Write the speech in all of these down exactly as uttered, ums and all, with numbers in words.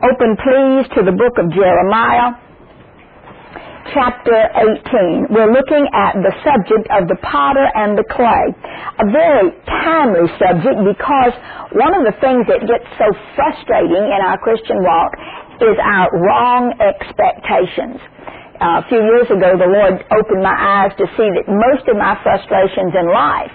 Open, please, to the book of Jeremiah, chapter eighteen. We're looking at the subject of the potter and the clay. A very timely subject, because one of the things that gets so frustrating in our Christian walk is our wrong expectations. Uh, a few years ago, the Lord opened my eyes to see that most of my frustrations in life,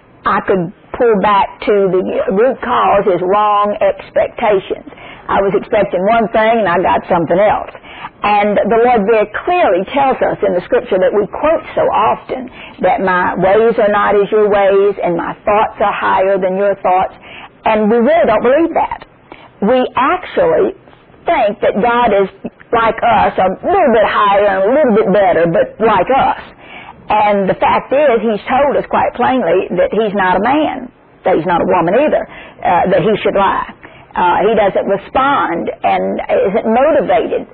I could pull back to the root cause is wrong expectations. I was expecting one thing and I got something else. And the Lord very clearly tells us in the scripture that we quote so often that my ways are not as your ways and my thoughts are higher than your thoughts. And we really don't believe that. We actually think that God is like us, a little bit higher and a little bit better, but like us. And the fact is, He's told us quite plainly that He's not a man, that He's not a woman either, uh, that He should lie. Uh, he doesn't respond and isn't motivated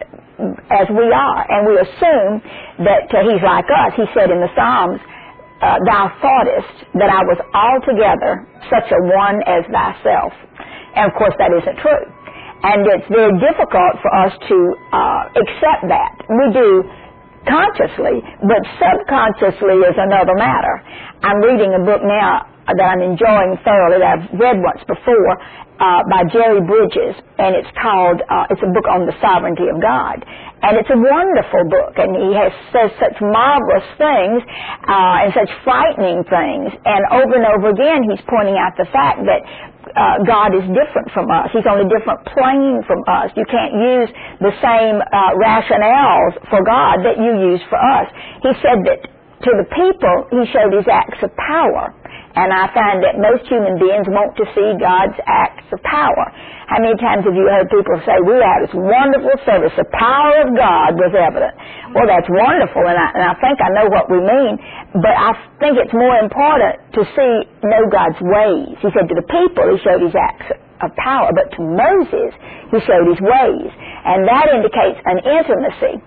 as we are. And we assume that uh, He's like us. He said in the Psalms, uh, Thou thoughtest that I was altogether such a one as thyself. And of course that isn't true. And it's very difficult for us to uh, accept that. We do consciously, but subconsciously is another matter. I'm reading a book now that I'm enjoying thoroughly, that I've read once before, uh, by Jerry Bridges, and it's called, uh, it's a book on the sovereignty of God. And it's a wonderful book, and he has says such marvelous things, uh, and such frightening things, and over and over again he's pointing out the fact that uh, God is different from us. He's on a different plane from us. You can't use the same uh, rationales for God that you use for us. He said that to the people, He showed His acts of power. And I find that most human beings want to see God's acts of power. How many times have you heard people say, we had this wonderful service, the power of God was evident? Well, that's wonderful, and I, and I think I know what we mean, but I think it's more important to see, know God's ways. He said to the people, He showed His acts of power, but to Moses, He showed His ways. And that indicates an intimacy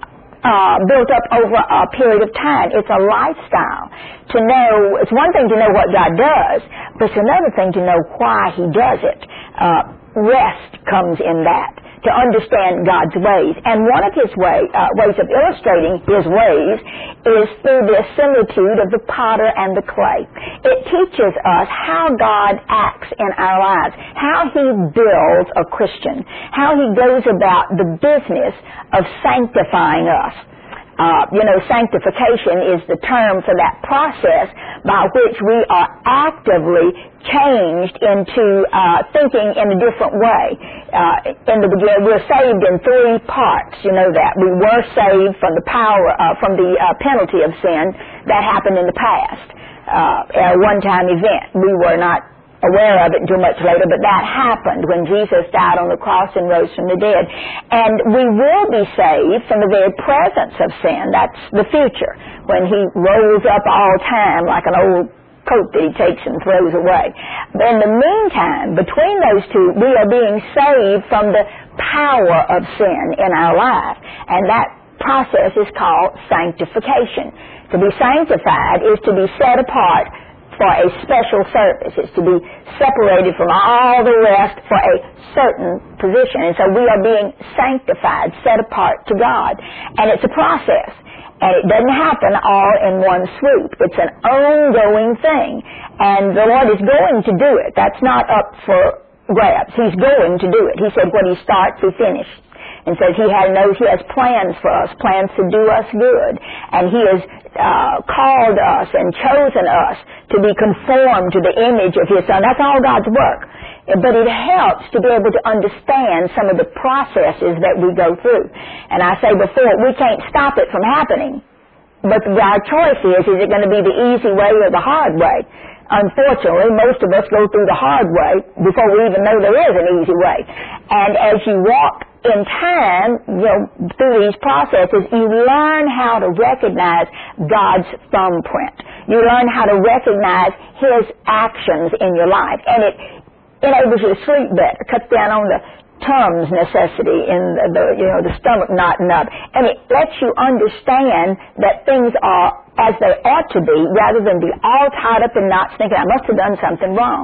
Uh, built up over a period of time. It's a lifestyle. To know, it's one thing to know what God does, but it's another thing to know why He does it. Uh, rest comes in that, to understand God's ways. And one of His way, uh, ways of illustrating His ways is through the similitude of the potter and the clay. It teaches us how God acts in our lives, how He builds a Christian, how He goes about the business of sanctifying us. Uh, you know, sanctification is the term for that process by which we are actively changed into uh, thinking in a different way. Uh, in the beginning, we're saved in three parts. You know that. We were saved from the power, uh, from the uh, penalty of sin that happened in the past. Uh, a one-time event. We were not aware of it until much later, but that happened when Jesus died on the cross and rose from the dead. And we will be saved from the very presence of sin. That's the future, when He rolls up all time like an old coat that He takes and throws away. But in the meantime, between those two, we are being saved from the power of sin in our life. And that process is called sanctification. To be sanctified is to be set apart for a special service. It's to be separated from all the rest for a certain position. And so we are being sanctified, set apart to God. And it's a process. And it doesn't happen all in one swoop. It's an ongoing thing. And the Lord is going to do it. That's not up for grabs. He's going to do it. He said, what He starts, He finishes. And says He has, knows He has plans for us, plans to do us good. And He has uh, called us and chosen us to be conformed to the image of His Son. That's all God's work. But it helps to be able to understand some of the processes that we go through. And I say before, we can't stop it from happening. But our choice is, is it going to be the easy way or the hard way? Unfortunately, most of us go through the hard way before we even know there is an easy way. And as you walk in time, you know, through these processes, you learn how to recognize God's thumbprint. You learn how to recognize His actions in your life. And it enables you to sleep better, cuts down on the Tums necessity in the, the, you know, the stomach knotting up. And it lets you understand that things are as they ought to be, rather than be all tied up in knots thinking, I must have done something wrong.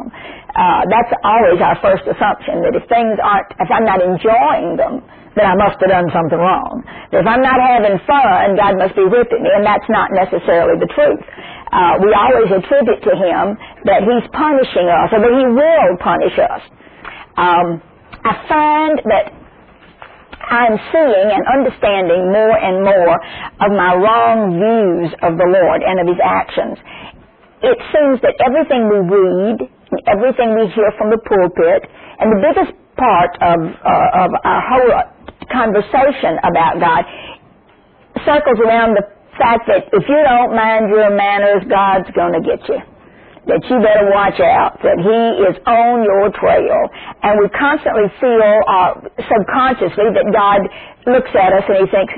Uh, that's always our first assumption, that if things aren't, if I'm not enjoying them, then I must have done something wrong. If I'm not having fun, God must be whipping me, and that's not necessarily the truth. Uh, we always attribute to Him that He's punishing us, or that He will punish us. Um, I find that I'm seeing and understanding more and more of my wrong views of the Lord and of His actions. It seems that everything we read, and everything we hear from the pulpit, and the biggest part of, uh, of our whole conversation about God circles around the fact that if you don't mind your manners, God's going to get you. That you better watch out, that He is on your trail. And we constantly feel uh, subconsciously that God looks at us and He thinks,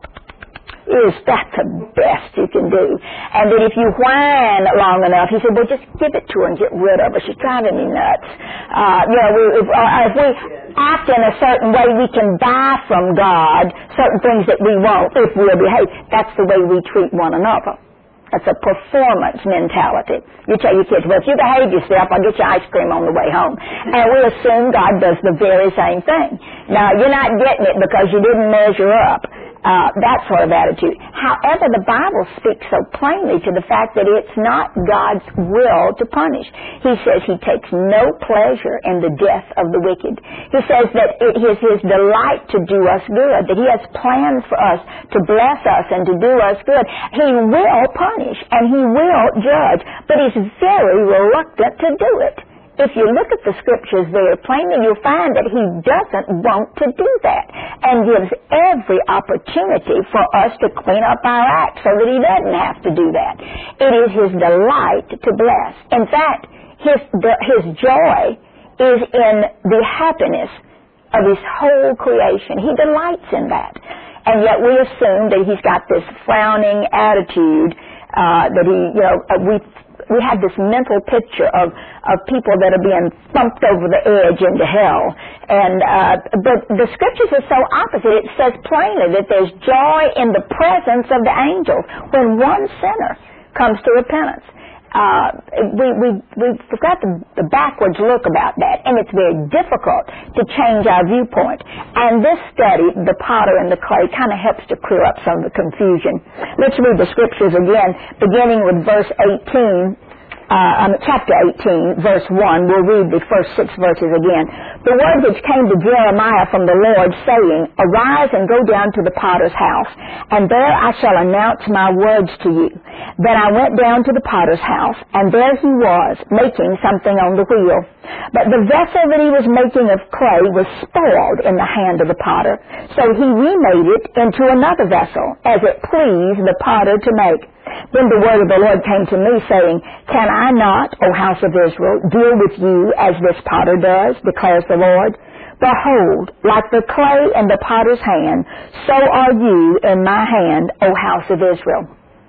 is that the best you can do? And that if you whine long enough, He said, well, just give it to her and get rid of her. She's driving me nuts. Uh, you know, we, if, uh, if we act in a certain way, we can buy from God certain things that we won't if we'll behave. That's the way we treat one another. That's a performance mentality. You tell your kids, well, if you behave yourself, I'll get you ice cream on the way home. And we assume God does the very same thing. Now, you're not getting it because you didn't measure up. Uh, that sort of attitude. However, the Bible speaks so plainly to the fact that it's not God's will to punish. He says He takes no pleasure in the death of the wicked. He says that it is His delight to do us good, that He has plans for us to bless us and to do us good. He will punish and He will judge, but He's very reluctant to do it. If you look at the Scriptures very plainly, you'll find that He doesn't want to do that and gives every opportunity for us to clean up our act so that He doesn't have to do that. It is His delight to bless. In fact, His, the, his joy is in the happiness of His whole creation. He delights in that. And yet we assume that He's got this frowning attitude, uh, that He, you know, uh, we We have this mental picture of, of people that are being thumped over the edge into hell. And uh, but the Scriptures are so opposite. It says plainly that there's joy in the presence of the angels when one sinner comes to repentance. Uh, we, we, we've got the, the backwards look about that, and it's very difficult to change our viewpoint. And this study, The Potter and the Clay, kind of helps to clear up some of the confusion. Let's read the Scriptures again, beginning with verse eighteen. Uh, um, chapter eighteen, verse one. We'll read the first six verses again. The word which came to Jeremiah from the Lord, saying, Arise and go down to the potter's house, and there I shall announce my words to you. Then I went down to the potter's house, and there he was, making something on the wheel. But the vessel that he was making of clay was spoiled in the hand of the potter. So he remade it into another vessel, as it pleased the potter to make. Then the word of the Lord came to me, saying, Can I not, O house of Israel, deal with you as this potter does, declares the Lord? Behold, like the clay in the potter's hand, so are you in my hand, O house of Israel.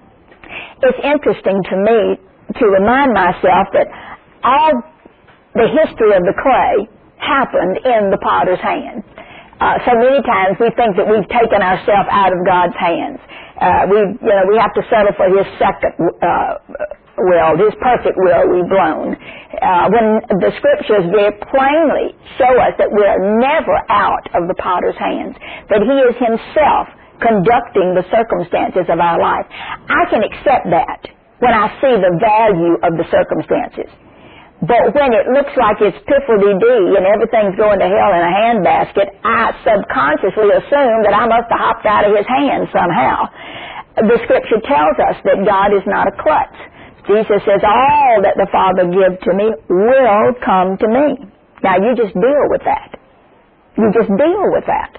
It's interesting to me to remind myself that all the history of the clay happened in the potter's hand. Uh, so many times we think that we've taken ourselves out of God's hands. Uh, we, you know, we have to settle for His second uh, will, His perfect will we've blown. Uh, when the Scriptures very plainly show us that we're never out of the potter's hands, that He is Himself conducting the circumstances of our life. I can accept that when I see the value of the circumstances. But when it looks like it's piffle-dee-dee and everything's going to hell in a handbasket, I subconsciously assume that I must have hopped out of His hand somehow. The Scripture tells us that God is not a klutz. Jesus says, all that the Father gives to me will come to me. Now, you just deal with that. You just deal with that.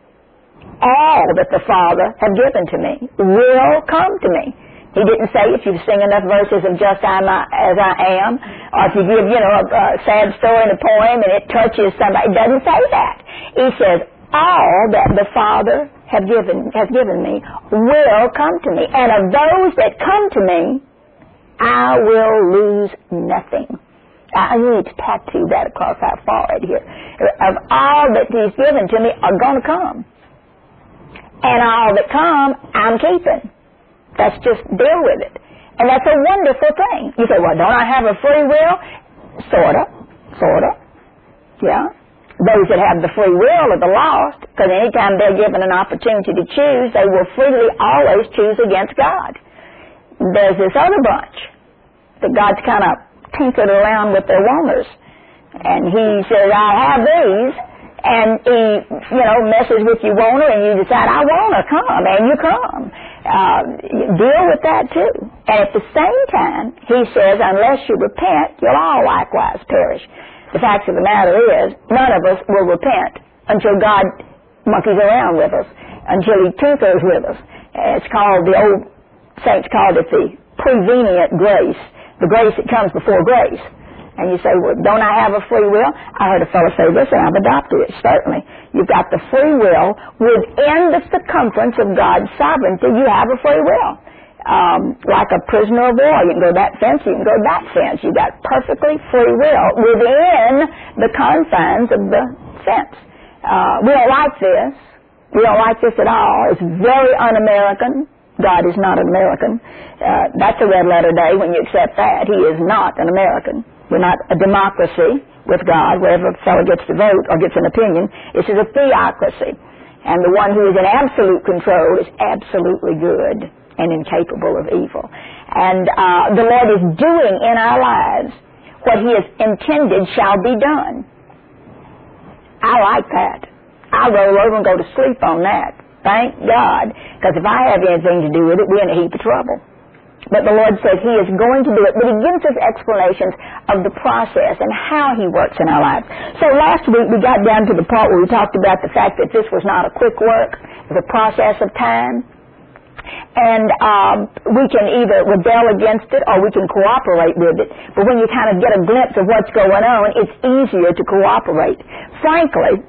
All that the Father have given to me will come to me. He didn't say if you sing enough verses of Just I Am As I Am, or if you give, you know, a, a sad story in a poem and it touches somebody. It doesn't say that. He says, all that the Father have given, has given me will come to me. And of those that come to me, I will lose nothing. I need to tattoo that across our forehead here. Of all that He's given to me are going to come. And all that come, I'm keeping. That's just deal with it. And that's a wonderful thing. You say, well, don't I have a free will? Sort of. Sort of. Yeah. Those that have the free will are the lost, because anytime they're given an opportunity to choose, they will freely always choose against God. There's this other bunch that God's kind of tinkered around with their wanters. And he says, I have these, and he, you know, messes with your wanter, and you decide, I want to come, and you come. Uh, deal with that too. And at the same time, he says, unless you repent, you'll all likewise perish. The fact of the matter is, none of us will repent until God monkeys around with us, until he tinkers with us. It's called, the old saints called it the prevenient grace, the grace that comes before grace. And you say, well, don't I have a free will? I heard a fellow say this, and I've adopted it, certainly. You've got the free will. Within the circumference of God's sovereignty, you have a free will. Um, like a prisoner of war. You can go that fence, you can go that fence. You've got perfectly free will within the confines of the fence. Uh, we don't like this. We don't like this at all. It's very un-American. God is not an American. Uh, that's a red letter day when you accept that. He is not an American. We're not a democracy with God, wherever a fellow gets to vote or gets an opinion. This is a theocracy. And the one who is in absolute control is absolutely good and incapable of evil. And uh, the Lord is doing in our lives what he has intended shall be done. I like that. I roll over and go to sleep on that. Thank God. Because if I have anything to do with it, we're in a heap of trouble. But the Lord says he is going to do it. But he gives us explanations of the process and how he works in our lives. So last week we got down to the part where we talked about the fact that this was not a quick work. It was a process of time. And um, we can either rebel against it or we can cooperate with it. But when you kind of get a glimpse of what's going on, it's easier to cooperate. Frankly,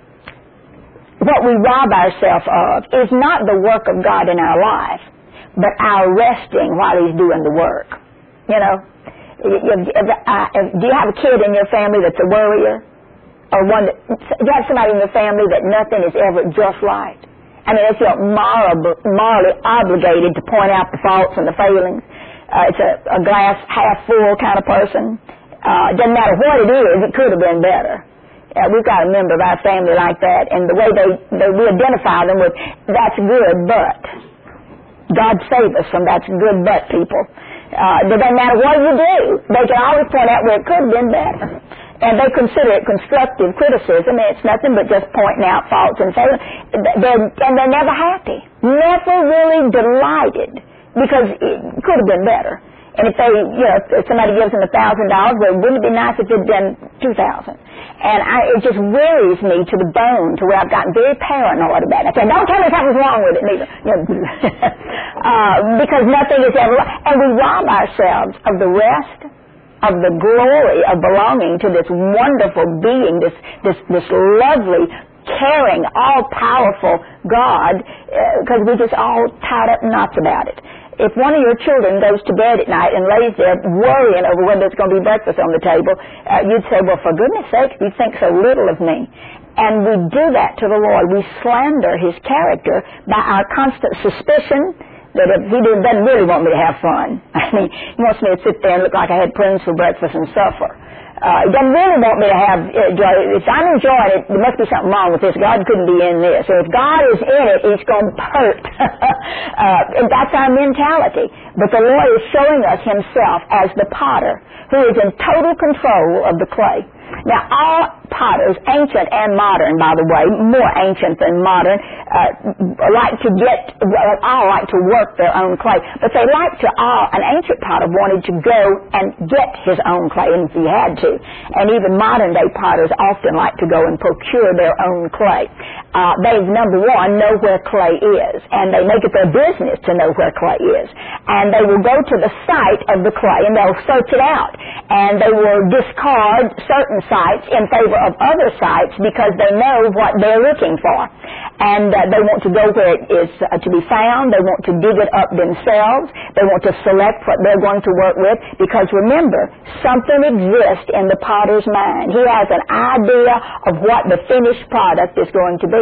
what we rob ourselves of is not the work of God in our life, but our resting while he's doing the work. You know, do you have a kid in your family that's a worrier? Or one that, do you have somebody in your family that nothing is ever just right? I mean, they feel moral, morally obligated to point out the faults and the failings. Uh, it's a, a glass half full kind of person. Uh, it doesn't matter what it is, it could have been better. Uh, we've got a member of our family like that, and the way they, they we identify them with, that's good, but. God save us from that's good, but people. Uh, it doesn't matter what you do. They can always point out where it could have been better. And they consider it constructive criticism, and it's nothing but just pointing out faults and failings. They're, and they're never happy, never really delighted, because it could have been better. And if they, you know, if somebody gives them a thousand dollars, well, wouldn't it be nice if they'd done two thousand? And I, it just wearies me to the bone, to where I've gotten very paranoid about it. I say, don't tell me something's wrong with it, neither. You know, uh, because nothing is ever wrong. And we rob ourselves of the rest, of the glory of belonging to this wonderful being, this this this lovely, caring, all-powerful God, because uh, we're just all tied up in knots about it. If one of your children goes to bed at night and lays there worrying over whether there's going to be breakfast on the table, uh, you'd say, well, for goodness sake, you think so little of me. And we do that to the Lord. We slander his character by our constant suspicion that if he doesn't really want me to have fun. I mean, he wants me to sit there and look like I had prunes for breakfast and suffer. Uh, he doesn't really want me to have uh, joy. If I'm enjoying it, there must be something wrong with this. God couldn't be in this. So if God is in it, he's going to hurt. uh, and that's our mentality. But the Lord is showing us himself as the potter who is in total control of the clay. Now, all potters, ancient and modern, by the way, more ancient than modern, uh, like to get, well, all like to work their own clay. But they like to, all, an ancient potter wanted to go and get his own clay, and if he had to. And even modern-day potters often like to go and procure their own clay. Uh, they, number one, know where clay is, and they make it their business to know where clay is. And they will go to the site of the clay, and they'll search it out. And they will discard certain sites in favor of other sites because they know what they're looking for. And uh, they want to go where it is uh, to be found. They want to dig it up themselves. They want to select what they're going to work with, because remember, something exists in the potter's mind. He has an idea of what the finished product is going to be.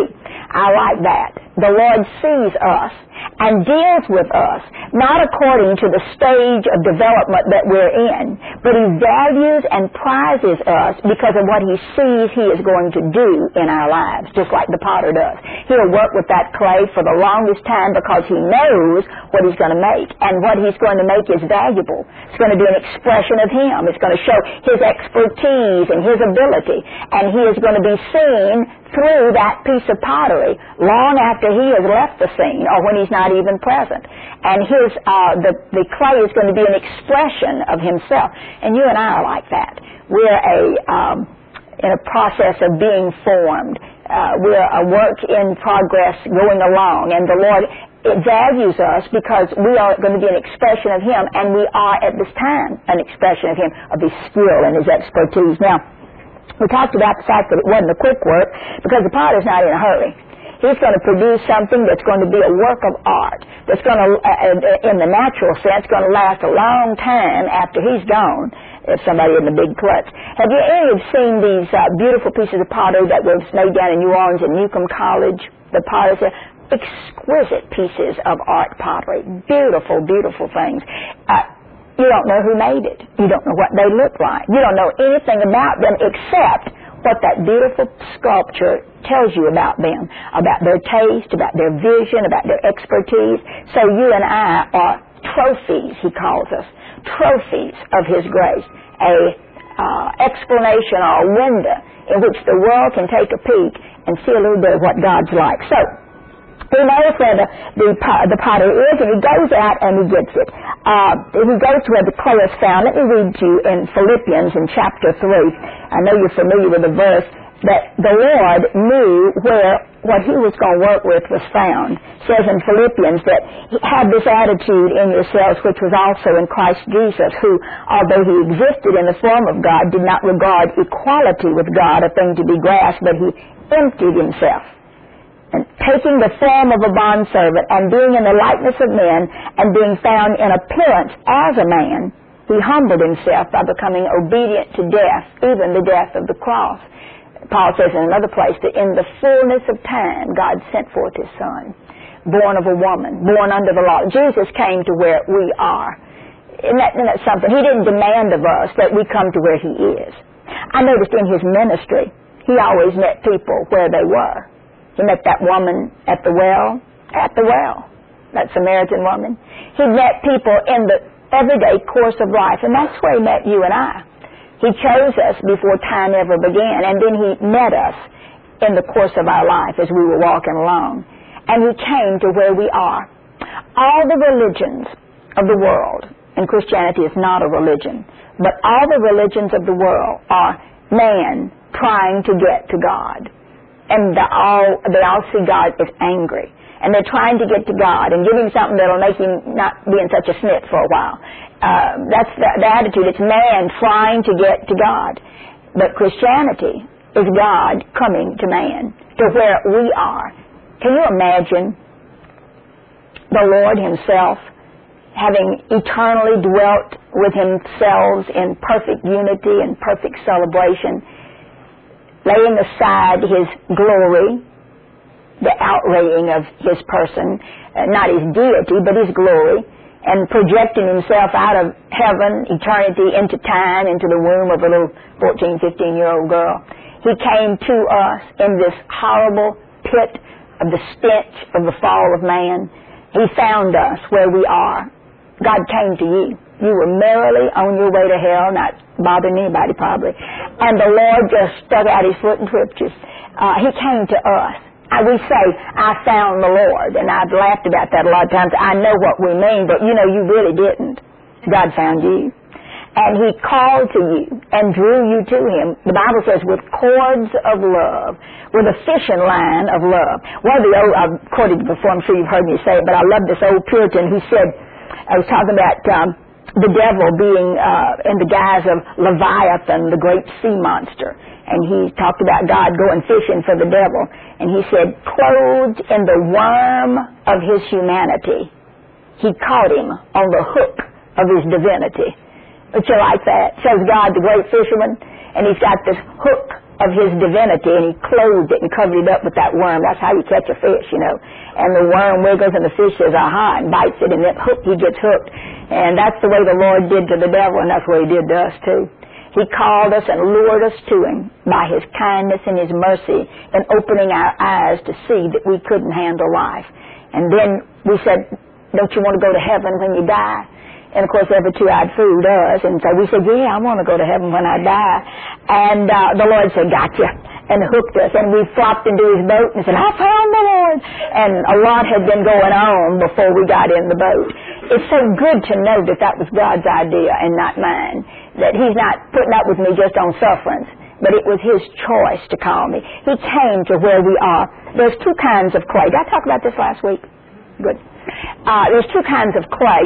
I like that. The Lord sees us and deals with us, not according to the stage of development that we're in, but He values and prizes us because of what He sees He is going to do in our lives, just like the potter does. He'll work with that clay for the longest time because He knows what He's going to make, and what He's going to make is valuable. It's going to be an expression of Him. It's going to show His expertise and His ability, and He is going to be seen through that piece of pottery long after He has left the scene or when He's not even present. And his uh, the, the clay is going to be an expression of Himself. And you and I are like that. We're a um, in a process of being formed. Uh, we're a work in progress going along, and the Lord it values us because we are going to be an expression of Him, and we are at this time an expression of Him, of His skill and His expertise. Now, we talked about the fact that it wasn't a quick work because the potter's not in a hurry. He's going to produce something that's going to be a work of art, that's going to, uh, in the natural sense, going to last a long time after he's gone, if somebody in the big klutz. Have you any of seen these uh, beautiful pieces of pottery that was made down in New Orleans at Newcomb College? The potters there, exquisite pieces of art pottery, beautiful, beautiful things. Uh, You don't know who made it. You don't know what they look like. You don't know anything about them except what that beautiful sculpture tells you about them, about their taste, about their vision, about their expertise. So you and I are trophies, He calls us, trophies of His grace, a uh, explanation or a window in which the world can take a peek and see a little bit of what God's like. So He knows where the, the, the potter is, and He goes out and He gets it. Uh, he goes to where the clay is found. Let me read to you in Philippians in chapter three. I know you're familiar with the verse that the Lord knew where what He was going to work with was found. It says in Philippians that He had this attitude in yourselves which was also in Christ Jesus, who, although He existed in the form of God, did not regard equality with God a thing to be grasped, but He emptied Himself. And taking the form of a bondservant, and being in the likeness of men, and being found in appearance as a man, He humbled Himself by becoming obedient to death, even the death of the cross. Paul says in another place that in the fullness of time, God sent forth His Son, born of a woman, born under the law. Jesus came to where we are. Isn't that, isn't that something? He didn't demand of us that we come to where He is. I noticed in His ministry, He always met people where they were. He met that woman at the well, at the well, that Samaritan woman. He met people in the everyday course of life, and that's where He met you and I. He chose us before time ever began, and then He met us in the course of our life as we were walking along. And He came to where we are. All the religions of the world, and Christianity is not a religion, but all the religions of the world are man trying to get to God. And they all, they all see God as angry. And they're trying to get to God and give Him something that'll make Him not be in such a snit for a while. Uh, that's the, the attitude. It's man trying to get to God. But Christianity is God coming to man, to where we are. Can you imagine the Lord Himself having eternally dwelt with Himself in perfect unity and perfect celebration, laying aside His glory, the outraying of His person, uh, not His deity, but His glory, and projecting Himself out of heaven, eternity, into time, into the womb of a little fourteen, fifteen-year-old girl. He came to us in this horrible pit of the stench of the fall of man. He found us where we are. God came to you. You were merrily on your way to hell, not bothering anybody probably. And the Lord just stuck out His foot and whipped you. Uh, he came to us. And we say, I found the Lord. And I've laughed about that a lot of times. I know what we mean, but you know, you really didn't. God found you. And He called to you and drew you to Him. The Bible says, with cords of love, with a fishing line of love. One of the old, I've quoted it before, I'm sure you've heard me say it, but I love this old Puritan who said, I was talking about um, the devil being uh, in the guise of Leviathan, the great sea monster. And he talked about God going fishing for the devil. And he said, clothed in the worm of His humanity, He caught him on the hook of His divinity. But you like that? Says God, the great fisherman, and He's got this hook of his divinity, and he clothed it and covered it up with that worm. That's how you catch a fish, you know. And the worm wiggles and the fish says, aha, and bites it, and then hook, he gets hooked. And that's the way the Lord did to the devil, and that's what he did to us too. He called us and lured us to him by his kindness and his mercy and opening our eyes to see that we couldn't handle life. And then we said, don't you want to go to heaven when you die? And, of course, every two-eyed fool does. And so we said, yeah, I want to go to heaven when I die. And uh, the Lord said, gotcha, and hooked us. And we flopped into his boat and said, I found the Lord. And a lot had been going on before we got in the boat. It's so good to know that that was God's idea and not mine, that he's not putting up with me just on sufferance, but it was his choice to call me. He came to where we are. There's two kinds of clay. Did I talk about this last week? Good. Uh, there's two kinds of clay.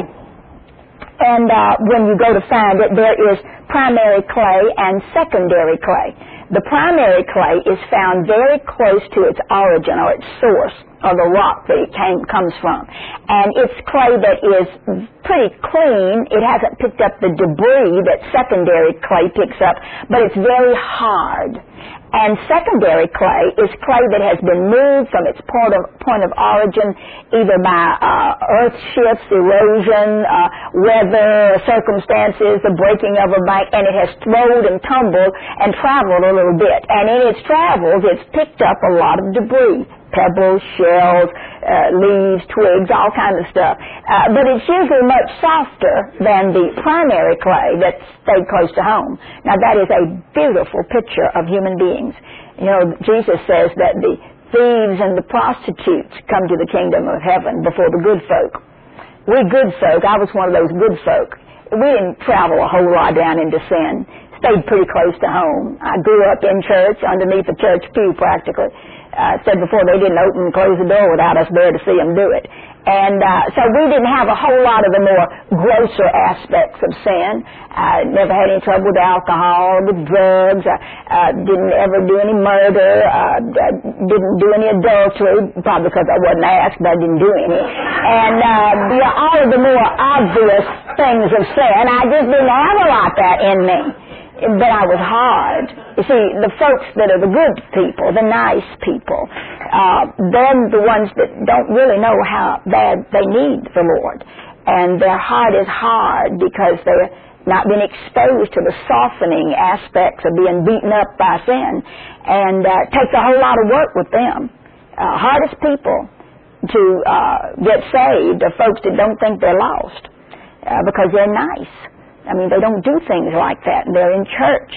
And uh, when you go to find it, there is primary clay and secondary clay. The primary clay is found very close to its origin or its source, or the rock that it came, comes from. And it's clay that is pretty clean. It hasn't picked up the debris that secondary clay picks up, but it's very hard. And secondary clay is clay that has been moved from its point of, point of origin either by uh, earth shifts, erosion, uh, weather, circumstances, the breaking of a bank, and it has rolled and tumbled and traveled a little bit. And in its travels, it's picked up a lot of debris, pebbles, shells, uh, leaves, twigs, all kinds of stuff. Uh, but it's usually much softer than the primary clay that stayed close to home. Now, that is a beautiful picture of human beings. You know, Jesus says that the thieves and the prostitutes come to the kingdom of heaven before the good folk. We good folk, I was one of those good folk. We didn't travel a whole lot down into sin. Stayed pretty close to home. I grew up in church, underneath the church pew practically. I uh, said before, they didn't open and close the door without us there to see them do it. And uh, so we didn't have a whole lot of the more grosser aspects of sin. I uh, never had any trouble with alcohol, with drugs. I uh, didn't ever do any murder. Uh, didn't do any adultery, probably because I wasn't asked, but I didn't do any. And uh, yeah, all of the more obvious things of sin, I just didn't have a lot of that in me. But I was hard. You see, the folks that are the good people, the nice people, uh, they're the ones that don't really know how bad they need the Lord. And their heart is hard because they're not been exposed to the softening aspects of being beaten up by sin. And uh, it takes a whole lot of work with them. Uh, hardest people to uh, get saved are folks that don't think they're lost uh, because they're nice. I mean, they don't do things like that. They're in church.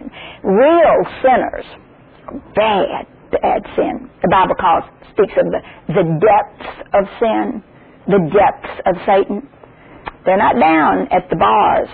Real sinners, bad, bad sin. The Bible calls, speaks of the, the depths of sin, the depths of Satan. They're not down at the bars.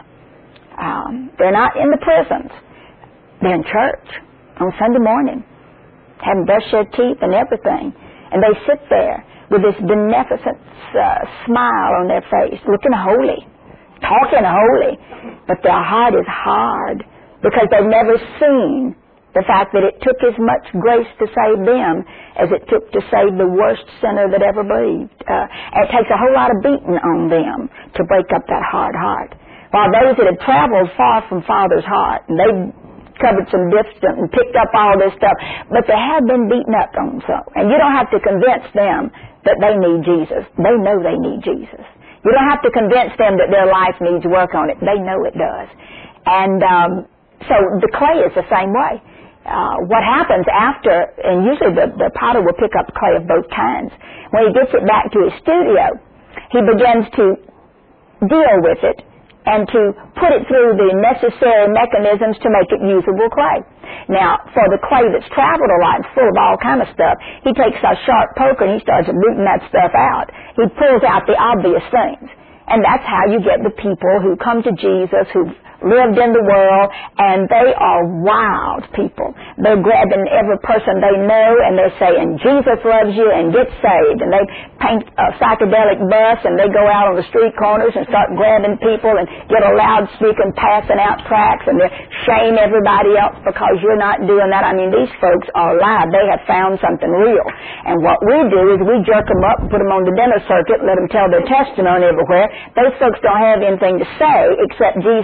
Um, they're not in the prisons. They're in church on Sunday morning, having brushed their teeth and everything. And they sit there with this beneficent uh, smile on their face, looking holy. Talking holy, but their heart is hard because they've never seen the fact that it took as much grace to save them as it took to save the worst sinner that ever breathed. Uh, and it takes a whole lot of beating on them to break up that hard heart. While those that have traveled far from Father's heart, and they've covered some distance and picked up all this stuff, but they have been beaten up on so. And you don't have to convince them that they need Jesus. They know they need Jesus. You don't have to convince them that their life needs work on it. They know it does. And um, so the clay is the same way. Uh, what happens after, and usually the, the potter will pick up clay of both kinds. When he gets it back to his studio, he begins to deal with it and to put it through the necessary mechanisms to make it usable clay. Now, for the clay that's traveled a lot and full of all kind of stuff, he takes a sharp poker and he starts rooting that stuff out. He pulls out the obvious things. And that's how you get the people who come to Jesus, who've lived in the world, and they are wild people. They're grabbing every person they know, and they're saying, Jesus loves you, and get saved. And they paint a psychedelic bus, and they go out on the street corners and start grabbing people and get a loudspeaker and passing out tracts, and they shame everybody else because you're not doing that. I mean, these folks are alive. They have found something real. And what we do is we jerk them up and put them on the dinner circuit, let them tell their testimony everywhere. Those folks don't have anything to say except Jesus loves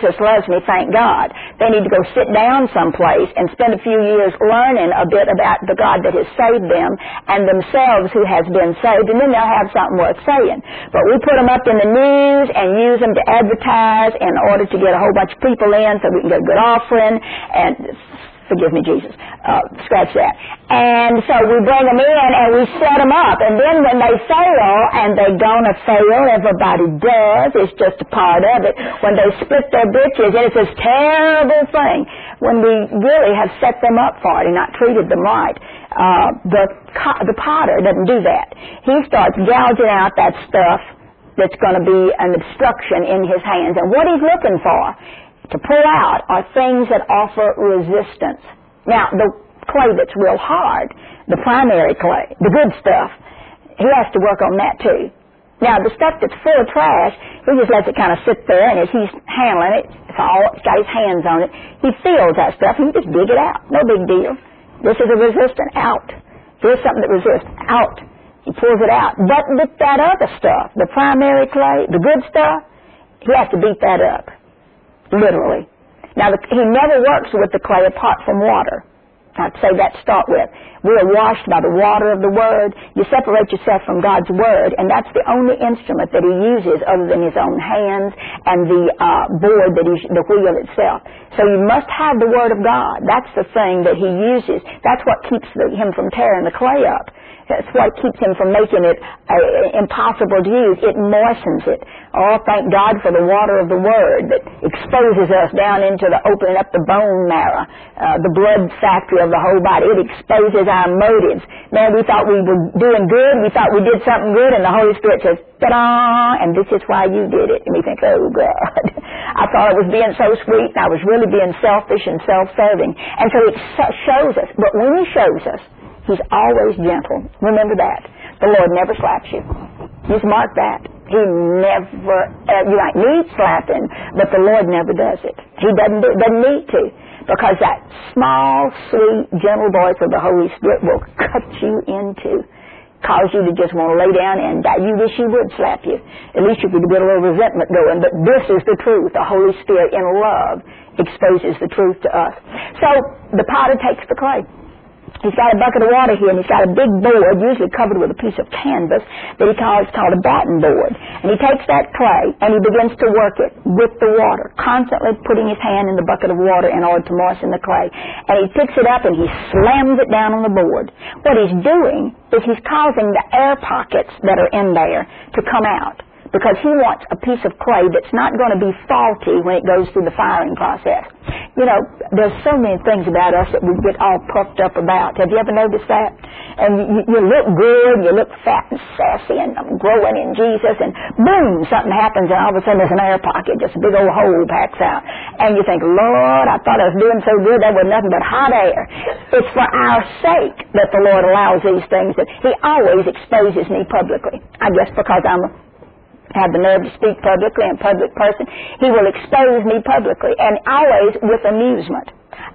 me, thank God. They need to go sit down someplace and spend a few years learning a bit about the God that has saved them and themselves who has been saved, and then they'll have something worth saying. But we put them up in the news and use them to advertise in order to get a whole bunch of people in so we can get a good offering, and forgive me, Jesus, uh, scratch that. And so we bring them in and we set them up. And then when they fail, and they're going to fail, everybody does, it's just a part of it. When they split their britches, and it's this terrible thing, when we really have set them up for it and not treated them right. Uh, the, the potter doesn't do that. He starts gouging out that stuff that's going to be an obstruction in his hands. And what he's looking for to pull out are things that offer resistance. Now, the clay that's real hard, the primary clay, the good stuff, he has to work on that too. Now, the stuff that's full of trash, he just lets it kind of sit there, and as he's handling it, it's all, it's got his hands on it, he feels that stuff, and he just dig it out. No big deal. This is a resistant. Out. Here's something that resists. Out. He pulls it out. But with that other stuff, the primary clay, the good stuff, he has to beat that up. Literally. Now, the, he never works with the clay apart from water. I'd say that to start with. We are washed by the water of the Word. You separate yourself from God's Word, and that's the only instrument that he uses other than his own hands and the uh, board, that he, the wheel itself. So you must have the Word of God. That's the thing that he uses. That's what keeps the, him from tearing the clay up. That's what keeps him from making it uh, impossible to use. It moistens it. Oh, thank God for the water of the Word that exposes us down into the opening up the bone marrow, uh, the blood factory of the whole body. It exposes our motives. Man, we thought we were doing good. We thought we did something good, and the Holy Spirit says, ta-da, and this is why you did it. And we think, oh, God. I thought it was being so sweet, and I was really being selfish and self-serving. And so it shows us. But when he shows us, he's always gentle. Remember that. The Lord never slaps you. Just mark that. He never, uh, you might need slapping, but the Lord never does it. He doesn't, do, doesn't need to, because that small, sweet, gentle voice of the Holy Spirit will cut you into, cause you to just want to lay down and die. You wish he would slap you. At least you could get a little resentment going. But this is the truth. The Holy Spirit in love exposes the truth to us. So the potter takes the clay. He's got a bucket of water here, and he's got a big board, usually covered with a piece of canvas, that he calls called a batten board. And he takes that clay, and he begins to work it with the water, constantly putting his hand in the bucket of water in order to moisten the clay. And he picks it up, and he slams it down on the board. What he's doing is he's causing the air pockets that are in there to come out, because he wants a piece of clay that's not going to be faulty when it goes through the firing process. You know, there's so many things about us that we get all puffed up about. Have you ever noticed that? And you, you look good, you look fat and sassy, and I'm growing in Jesus, and boom, something happens, and all of a sudden there's an air pocket, just a big old hole packs out. And you think, Lord, I thought I was doing so good, that was nothing but hot air. It's for our sake that the Lord allows these things. That he always exposes me publicly. I guess because I'm a have the nerve to speak publicly, and public person, he will expose me publicly, and always with amusement.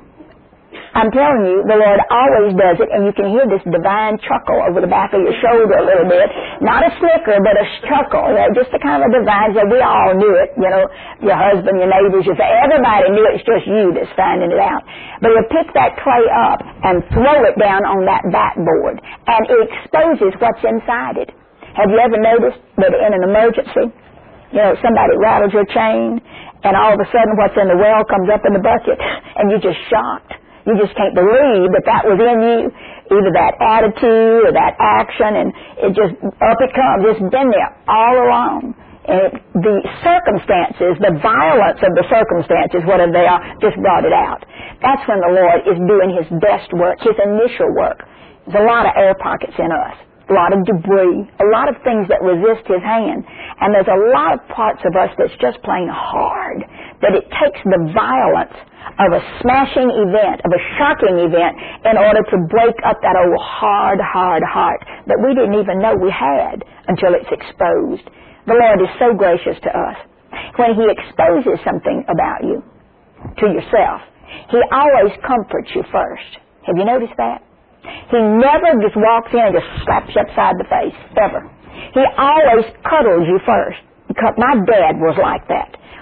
I'm telling you, the Lord always does it, and you can hear this divine chuckle over the back of your shoulder a little bit. Not a snicker, but a chuckle. You know, just the kind of a divine, so we all knew it, you know, your husband, your neighbors, your, everybody knew it. It's just you that's finding it out. But he'll pick that clay up and throw it down on that backboard, and it exposes what's inside it. Have you ever noticed that in an emergency, you know, somebody rattles your chain, and all of a sudden what's in the well comes up in the bucket, and you're just shocked. You just can't believe that that was in you, either that attitude or that action, and it just, up it comes. It's been there all along. And it, the circumstances, the violence of the circumstances, whatever they are, just brought it out. That's when the Lord is doing his best work, his initial work. There's a lot of air pockets in us. A lot of debris, a lot of things that resist his hand. And there's a lot of parts of us that's just plain hard, that it takes the violence of a smashing event, of a shocking event, in order to break up that old hard, hard heart that we didn't even know we had until it's exposed. The Lord is so gracious to us. When he exposes something about you, to yourself, he always comforts you first. Have you noticed that? He never just walks in and just slaps you upside the face, ever. He always cuddles you first. Because my dad was like that.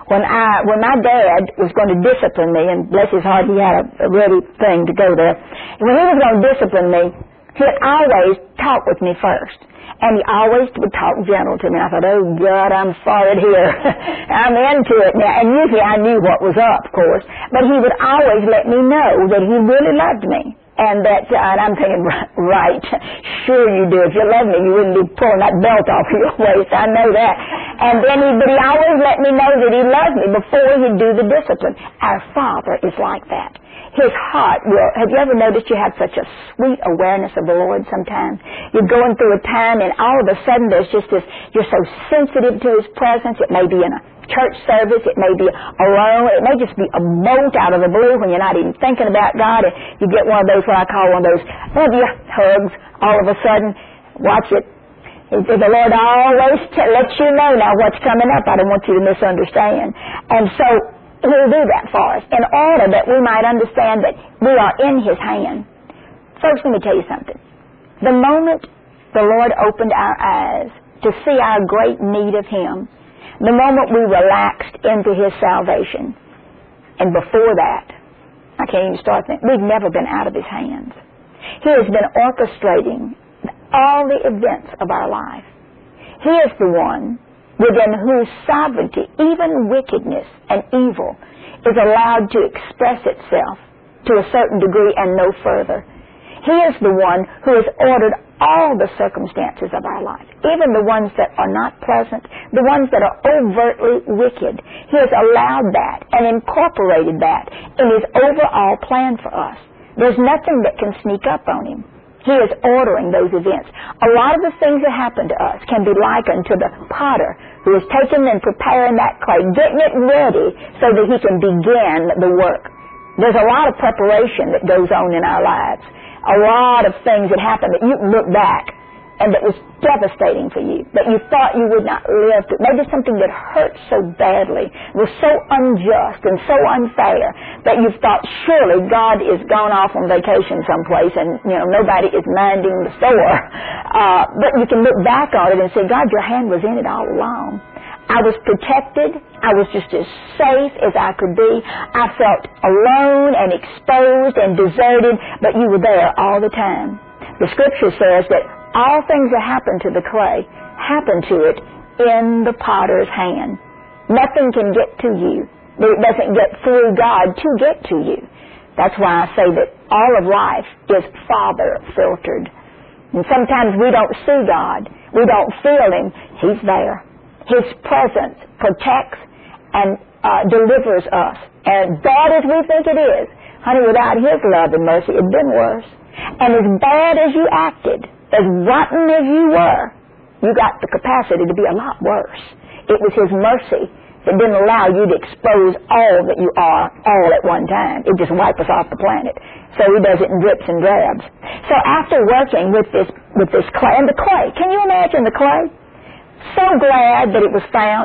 when I, when my dad was going to discipline me, and bless his heart, he had a, a ready thing to go there. When he was going to discipline me, he'd always talk with me first. And he always would talk gentle to me. I thought, oh, God, I'm forward here. I'm into it now. And usually I knew what was up, of course. But he would always let me know that he really loved me. And that, uh, and I'm thinking, right, sure you do. If you love me, you wouldn't be pulling that belt off your waist. I know that. And then he, but he always let me know that he loved me before he'd do the discipline. Our Father is like that. His heart will, have you ever noticed you have such a sweet awareness of the Lord sometimes? You're going through a time and all of a sudden there's just this, you're so sensitive to His presence. It may be in a church service, it may be alone, it may just be a bolt out of the blue when you're not even thinking about God, and you get one of those, what I call one of those, love you, hugs, all of a sudden, watch it. The Lord always t- lets you know now what's coming up. I don't want you to misunderstand. And so, He'll do that for us in order that we might understand that we are in His hand. First, let me tell you something. The moment the Lord opened our eyes to see our great need of Him, the moment we relaxed into His salvation, and before that, I can't even start thinking, we've never been out of His hands. He has been orchestrating all the events of our life. He is the one within whose sovereignty even wickedness and evil is allowed to express itself to a certain degree and no further. He is the one who has ordered all the circumstances of our life, even the ones that are not pleasant, the ones that are overtly wicked. He has allowed that and incorporated that in His overall plan for us. There's nothing that can sneak up on Him. He is ordering those events. A lot of the things that happen to us can be likened to the potter who is taking and preparing that clay, getting it ready so that he can begin the work. There's a lot of preparation that goes on in our lives. A lot of things that happen that you can look back and that was devastating for you, that you thought you would not live through. Maybe something that hurt so badly, was so unjust and so unfair that you thought surely God is gone off on vacation someplace and, you know, nobody is minding the store. Uh, but you can look back on it and say, God, your hand was in it all along. I was protected. I was just as safe as I could be. I felt alone and exposed and deserted, but you were there all the time. The Scripture says that all things that happen to the clay happen to it in the potter's hand. Nothing can get to you. It doesn't get through God to get to you. That's why I say that all of life is Father-filtered. And sometimes we don't see God. We don't feel Him. He's there. His presence protects and uh, delivers us. And bad as we think it is, honey, without His love and mercy, it'd been worse. And as bad as you acted, as rotten as you were, you got the capacity to be a lot worse. It was His mercy that didn't allow you to expose all that you are all at one time. It just wiped us off the planet. So He does it in drips and drabs. So after working with this with this clay, and the clay, can you imagine the clay? So glad that it was found.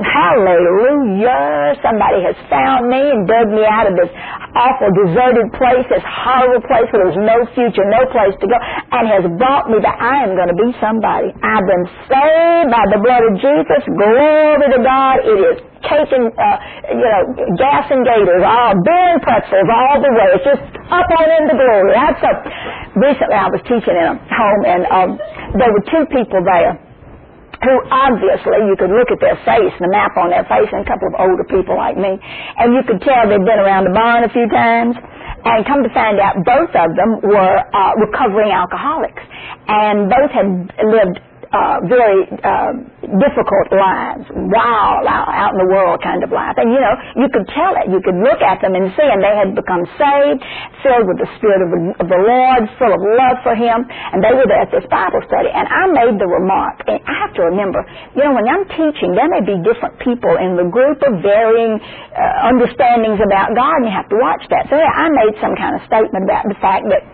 Hallelujah. Somebody has found me and dug me out of this awful deserted place, this horrible place where there's no future, no place to go, and has brought me that I am going to be somebody. I've been saved by the blood of Jesus. Glory to God. It is cake and, uh, you know, gas and gators, all beer and pretzels all the way. It's just up on into glory. That's so. Recently I was teaching in a home, and um, there were two people there who obviously, you could look at their face, the map on their face, and a couple of older people like me, and you could tell they'd been around the barn a few times, and come to find out both of them were uh, recovering alcoholics, and both had lived uh, very uh, difficult lives, wild, out, out in the world kind of life. And, you know, you could tell it. You could look at them and see, and they had become saved, filled with the Spirit of the, of the Lord, full of love for Him, and they were there at this Bible study. And I made the remark, and I have to remember, you know, when I'm teaching, there may be different people in the group of varying uh, understandings about God, and you have to watch that. So, yeah, I made some kind of statement about the fact that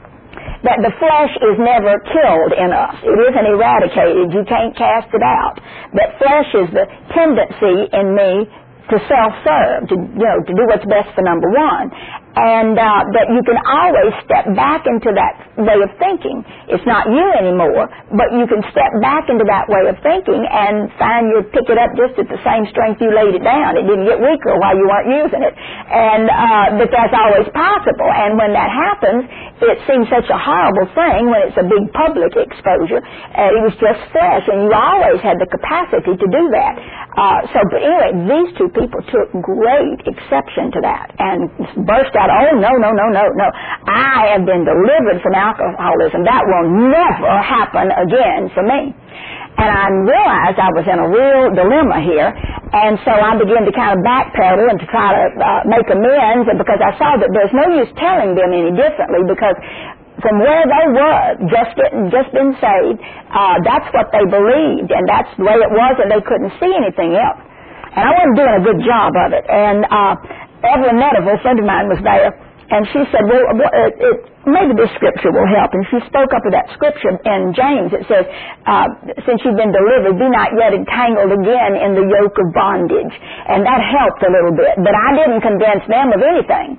that the flesh is never killed in us. It isn't eradicated. You can't cast it out. That flesh is the tendency in me to self-serve, to, you know, to do what's best for number one. and uh, that you can always step back into that way of thinking. It's not you anymore, but you can step back into that way of thinking and find you pick it up just at the same strength you laid it down. It didn't get weaker while you weren't using it. And uh, that that's always possible. And when that happens, it seems such a horrible thing when it's a big public exposure. Uh, it was just flesh, and you always had the capacity to do that. Uh, so, but anyway, these two people took great exception to that and burst out, oh, no, no, no, no, no. I have been delivered from alcoholism. That will never happen again for me. And I realized I was in a real dilemma here, and so I began to kind of backpedal and to try to uh, make amends, because I saw that there's no use telling them any differently, because from where they were, just getting, just been saved, uh, that's what they believed, and that's the way it was, and they couldn't see anything else. And I wasn't doing a good job of it. And uh, Evelyn Netterville, a friend of mine, was there, and she said, well, it, it, maybe this scripture will help. And she spoke up with that scripture in James. It says, uh, since you've been delivered, be not yet entangled again in the yoke of bondage. And that helped a little bit. But I didn't convince them of anything.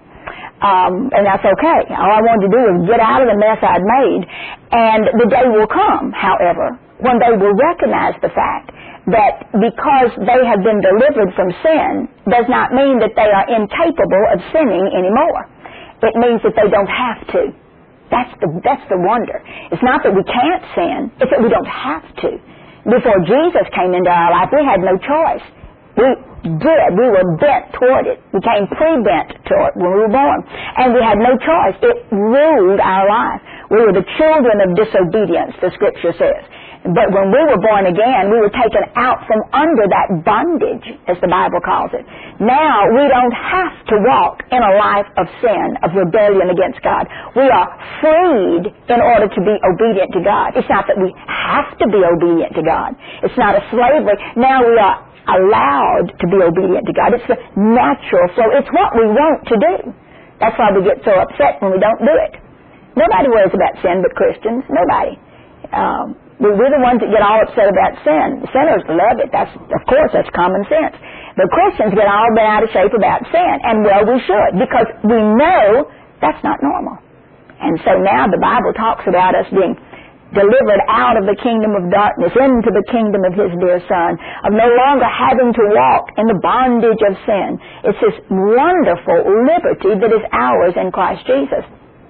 Um, and that's okay. All I wanted to do was get out of the mess I'd made. And the day will come, however, when they will recognize the fact that because they have been delivered from sin does not mean that they are incapable of sinning anymore. It means that they don't have to. That's the, that's the wonder. It's not that we can't sin, it's that we don't have to. Before Jesus came into our life, we had no choice. We did. We were bent toward it. We came pre-bent toward it when we were born. And we had no choice. It ruled our life. We were the children of disobedience, the scripture says. But when we were born again, we were taken out from under that bondage, as the Bible calls it. Now, we don't have to walk in a life of sin, of rebellion against God. We are freed in order to be obedient to God. It's not that we have to be obedient to God. It's not a slavery. Now we are allowed to be obedient to God. It's the natural flow. It's what we want to do. That's why we get so upset when we don't do it. Nobody worries about sin but Christians. Nobody. Um, We're the ones that get all upset about sin. Sinners love it. That's, of course, that's common sense. But Christians get all bent out of shape about sin. And, well, we should, because we know that's not normal. And so now the Bible talks about us being delivered out of the kingdom of darkness into the kingdom of His dear Son, of no longer having to walk in the bondage of sin. It's this wonderful liberty that is ours in Christ Jesus.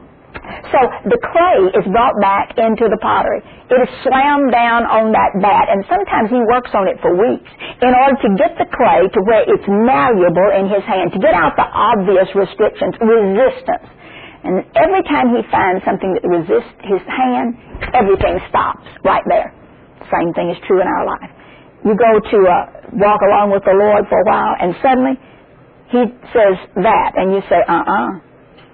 So the clay is brought back into the pottery. It is slammed down on that bat, and sometimes he works on it for weeks in order to get the clay to where it's malleable in his hand, to get out the obvious restrictions, resistance. And every time he finds something that resists his hand, everything stops right there. Same thing is true in our life. You go to uh, walk along with the Lord for a while, and suddenly He says that, and you say, uh-uh.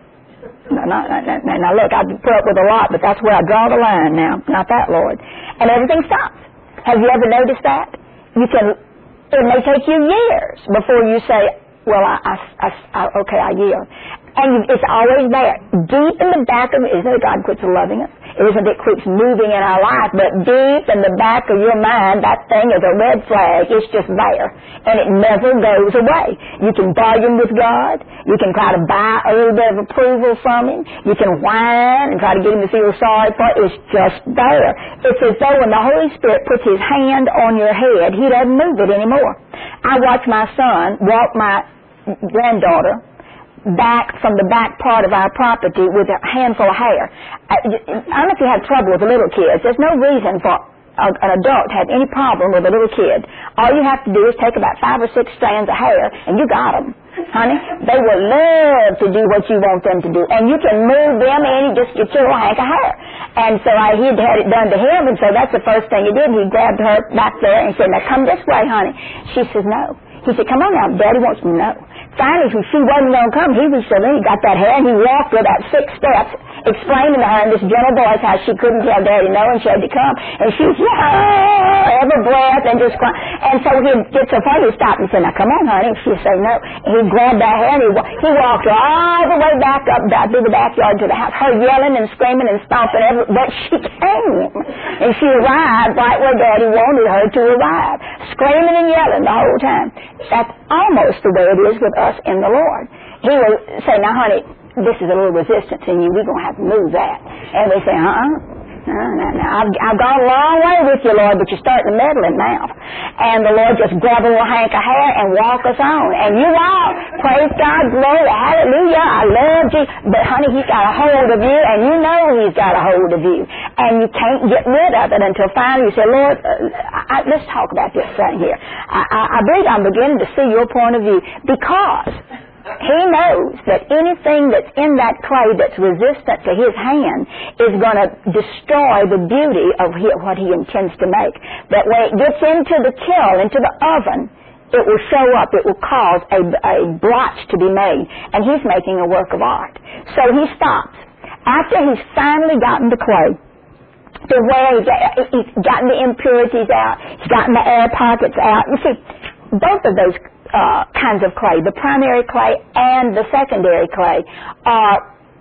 No, no, no, no, no. Now, look, I put up with a lot, but that's where I draw the line now. Not that, Lord. And everything stops. Have you ever noticed that? You can, it may take you years before you say, well, I, I, I, I okay, I yield. And you, it's always there. Deep in the back of it, isn't it God quits loving us? It isn't it quits moving in our life, but deep in the back of your mind, that thing is a red flag. It's just there. And it never goes away. You can bargain with God. You can try to buy a little bit of approval from Him. You can whine and try to get Him to feel sorry for it. It's just there. It's as though when the Holy Spirit puts His hand on your head, He doesn't move it anymore. I watch my son walk my granddaughter back from the back part of our property with a handful of hair. I, I don't know if you have trouble with the little kids. There's no reason for a, an adult to have any problem with a little kid. All you have to do is take about five or six strands of hair, and you got them. Honey, they will love to do what you want them to do. And you can move them and you just get your little hank of hair. And so I, he'd had it done to him, and so that's the first thing he did. He grabbed her back there and said, now come this way, honey. She says, no. He said, come on now, Daddy wants me to know. Finally, when she wasn't going to come, he reached over and he got that hair, and he walked her about six steps, explaining to her in this gentle voice how she couldn't tell Daddy no, and she had to come. And she was, yeah, every breath, and just crying. And so he'd get so far, he'd stop and say, now come on, honey. And she'd say no. And he'd grab that hair, and he, he walked her all the way back up back to the backyard to the house, her yelling and screaming and stomping, every, but she came. And she arrived right where Daddy wanted her to arrive, screaming and yelling the whole time. That's almost the way it is with us in the Lord. He will say, now, honey, this is a little resistance in you. We're going to have to move that. And we say, uh-uh. No, no, no. I've, I've gone a long way with you, Lord, but you're starting to meddling now. And the Lord just grab a little hank of hair and walk us on. And you walk. Praise God, glory, hallelujah. I love you. But, honey, He's got a hold of you, and you know He's got a hold of you. And you can't get rid of it until finally you say, Lord, uh, I, let's talk about this thing here. I, I, I believe I'm beginning to see your point of view, because He knows that anything that's in that clay that's resistant to His hand is going to destroy the beauty of what He intends to make. That when it gets into the kiln, into the oven, it will show up, it will cause a, a blotch to be made, and He's making a work of art. So He stops. After He's finally gotten the clay, to where He's gotten the impurities out, He's gotten the air pockets out. You see, both of those Uh, kinds of clay, the primary clay and the secondary clay, are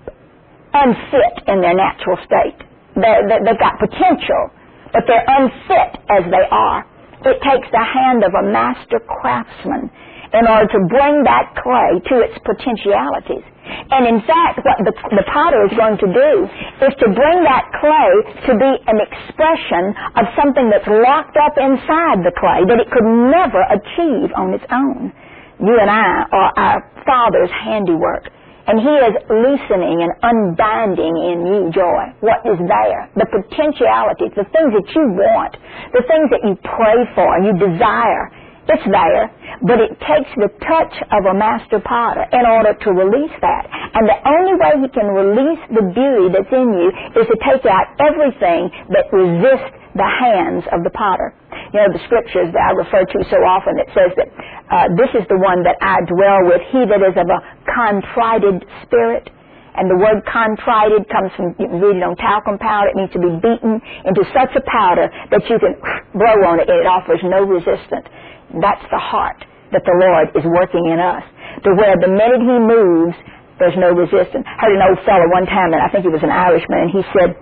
unfit in their natural state. They're, they're, they've got potential, but they're unfit as they are. It takes the hand of a master craftsman in order to bring that clay to its potentialities. And in fact, what the, the potter is going to do is to bring that clay to be an expression of something that's locked up inside the clay that it could never achieve on its own. You and I are our Father's handiwork, and He is loosening and unbinding in you, Joy, what is there, the potentialities, the things that you want, the things that you pray for and you desire. It's there, but it takes the touch of a master potter in order to release that. And the only way He can release the beauty that's in you is to take out everything that resists the hands of the potter. You know, the scriptures that I refer to so often that says that uh, this is the one that I dwell with, he that is of a contrited spirit. And the word contrited comes from, you can read it on talcum powder. It needs to be beaten into such a powder that you can blow on it and it offers no resistance. That's the heart that the Lord is working in us, to where the minute He moves, there's no resistance. I heard an old fellow one time, and I think he was an Irishman, and he said,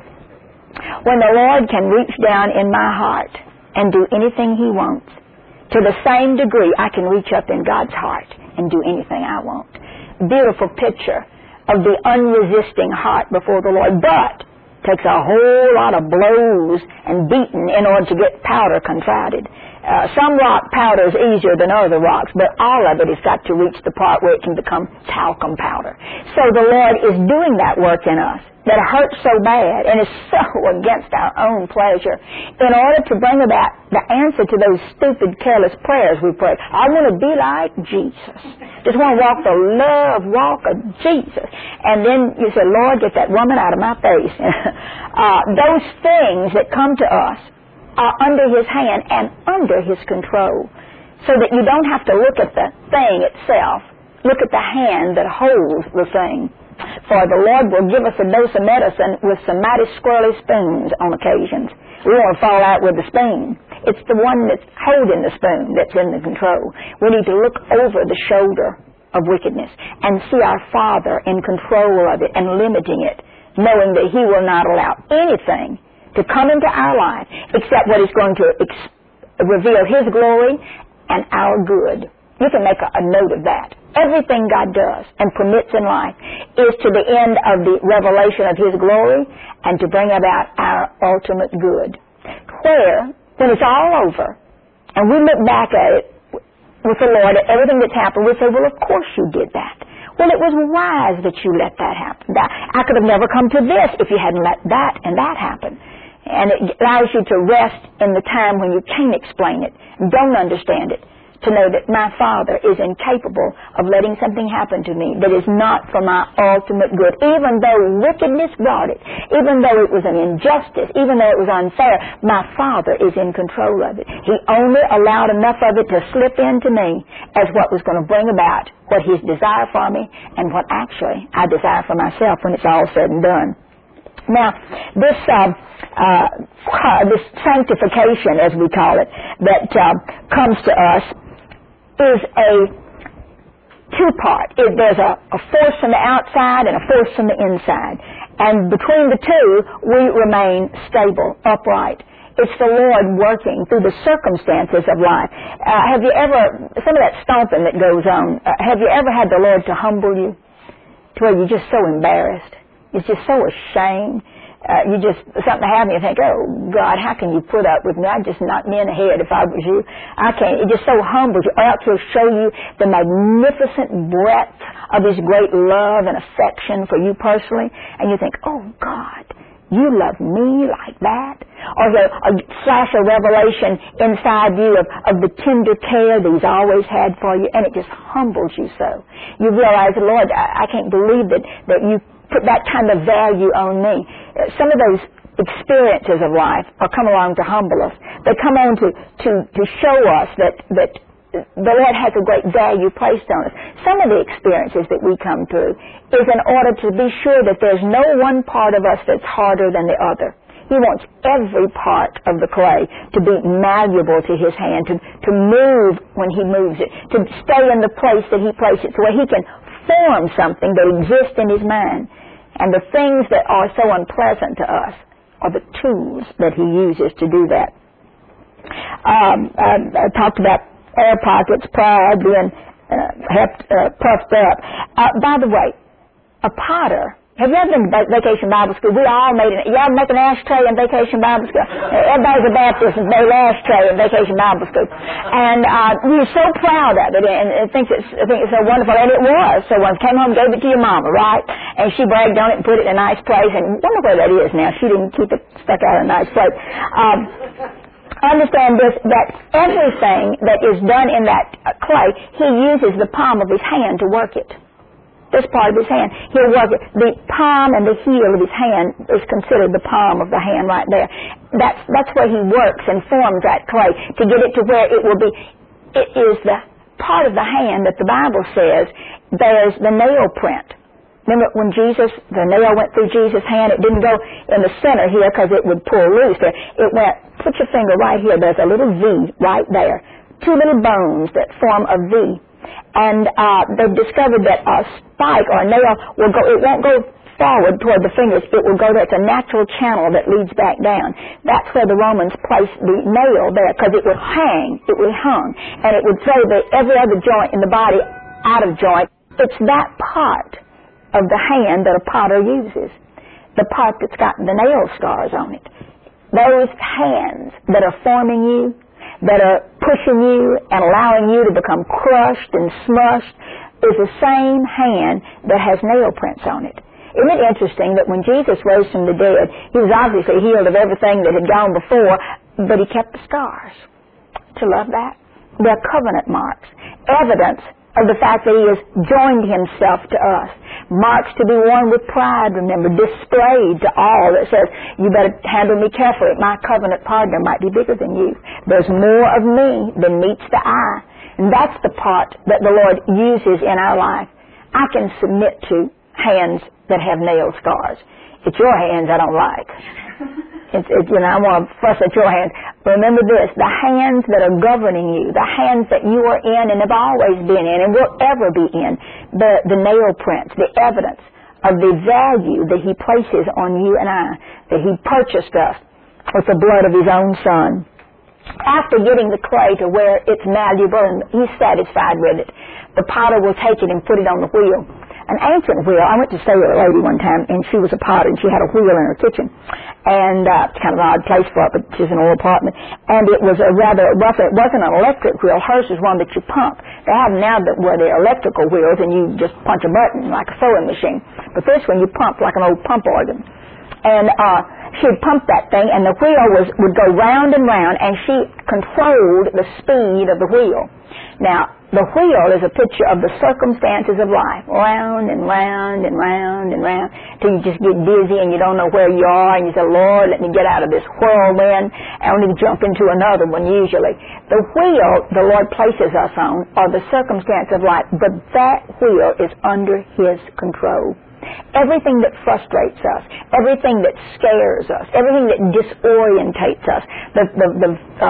when the Lord can reach down in my heart and do anything He wants, to the same degree I can reach up in God's heart and do anything I want. Beautiful picture of the unresisting heart before the Lord, but takes a whole lot of blows and beating in order to get powder contrited. Uh, some rock powder is easier than other rocks, but all of it has got to reach the part where it can become talcum powder. So the Lord is doing that work in us that hurts so bad and is so against our own pleasure in order to bring about the answer to those stupid, careless prayers we pray. I want to be like Jesus. Just want to walk the love walk of Jesus. And then you say, Lord, get that woman out of my face. uh, those things that come to us are under His hand and under His control, so that you don't have to look at the thing itself. Look at the hand that holds the thing. For the Lord will give us a dose of medicine with some mighty squirrely spoons on occasions. We want to fall out with the spoon. It's the one that's holding the spoon that's in the control. We need to look over the shoulder of wickedness and see our Father in control of it and limiting it, knowing that He will not allow anything to come into our life except what is going to ex- reveal His glory and our good. You can make a, a note of that. Everything God does and permits in life is to the end of the revelation of His glory and to bring about our ultimate good. Where, when it's all over, and we look back at it with the Lord, at everything that's happened, we say, well, of course you did that. Well, it was wise that you let that happen. That, I could have never come to this if you hadn't let that and that happen. And it allows you to rest in the time when you can't explain it, don't understand it, to know that my Father is incapable of letting something happen to me that is not for my ultimate good. Even though wickedness brought it, even though it was an injustice, even though it was unfair, my Father is in control of it. He only allowed enough of it to slip into me as what was going to bring about what His desire for me and what actually I desire for myself when it's all said and done. Now, this uh, uh, this sanctification, as we call it, that uh, comes to us is a two-part. It, there's a, a force from the outside and a force from the inside. And between the two, we remain stable, upright. It's the Lord working through the circumstances of life. Uh, have you ever, some of that stomping that goes on, uh, have you ever had the Lord to humble you? to where you're just so embarrassed. You're just so ashamed. Uh, you just, something happened, you think, oh, God, how can you put up with me? I'd just knock me in the head if I was you. I can't. It just so humbles you. Or else he'll show you the magnificent breadth of his great love and affection for you personally. And you think, oh, God, you love me like that? Or he'll uh, flash a revelation inside you of, of the tender care that he's always had for you, and it just humbles you so. You realize, Lord, I, I can't believe that, that you put that kind of value on me. Some of those experiences of life are come along to humble us. They come on to, to, to show us that, that the Lord has a great value placed on us. Some of the experiences that we come through is in order to be sure that there's no one part of us that's harder than the other. He wants every part of the clay to be malleable to his hand, to, to move when he moves it, to stay in the place that he places it, so where he can form something that exists in his mind. And the things that are so unpleasant to us are the tools that he uses to do that. Um, I, I talked about air pockets, pride, being uh, heft, uh, puffed up. Uh, by the way, a potter, have you ever been to Vacation Bible School? We all made an, you ever make an ashtray in Vacation Bible School? Everybody's a Baptist and made an ashtray in Vacation Bible School. And uh, we were so proud of it, and it thinks it's, I think it's so wonderful, and it was. So once came home, gave it to your mama, right? And she bragged on it and put it in a nice place, and wonder where that is now. She didn't keep it stuck out in a nice place. Um, Understand this, that everything that is done in that clay, he uses the palm of his hand to work it. This part of his hand, he'll work it. The palm and the heel of his hand is considered the palm of the hand right there. That's, that's where he works and forms that clay to get it to where it will be. It is the part of the hand that the Bible says bears the nail print. Remember when Jesus, the nail went through Jesus' hand, it didn't go in the center here because it would pull loose there. It went, put your finger right here, there's a little V right there. Two little bones that form a V. And uh, they've discovered that a spike or a nail will go, it won't go forward toward the fingers, it will go there. It's a natural channel that leads back down. That's where the Romans placed the nail there, because it would hang, it would hung, and it would throw the, every other joint in the body out of joint. It's that part of the hand that a potter uses, the part that's got the nail scars on it. Those hands that are forming you, that are pushing you and allowing you to become crushed and smushed, is the same hand that has nail prints on it. Isn't it interesting that when Jesus rose from the dead, he was obviously healed of everything that had gone before, but he kept the scars. To love that? They're covenant marks, evidence of the fact that he has joined himself to us. Marks to be worn with pride, remember, displayed to all, that says, you better handle me carefully. My covenant partner might be bigger than you. There's more of me than meets the eye. And that's the part that the Lord uses in our life. I can submit to hands that have nail scars. It's your hands I don't like. It's, it, you know, I want to fuss at your hands. Remember this, the hands that are governing you, the hands that you are in and have always been in and will ever be in, the, the nail prints, the evidence of the value that he places on you and I, that he purchased us with the blood of his own Son. After getting the clay to where it's malleable and he's satisfied with it, the potter will take it and put it on the wheel. An ancient wheel. I went to stay with a lady one time, and she was a potter, and she had a wheel in her kitchen. And uh, it's kind of an odd place for it, but she's in an old apartment. And it was a rather rough, it wasn't an electric wheel. Hers was one that you pump. They have them now that where they're electrical wheels, and you just punch a button like a sewing machine. But this one, you pump like an old pump organ. And uh, she'd pump that thing, and the wheel was would go round and round, and she controlled the speed of the wheel. Now, the wheel is a picture of the circumstances of life, round and round and round and round, till you just get dizzy and you don't know where you are, and you say, Lord, let me get out of this whirlwind. I only jump into another one usually. The wheel the Lord places us on are the circumstances of life, but that wheel is under his control. Everything that frustrates us, everything that scares us, everything that disorientates us, the, the, the uh,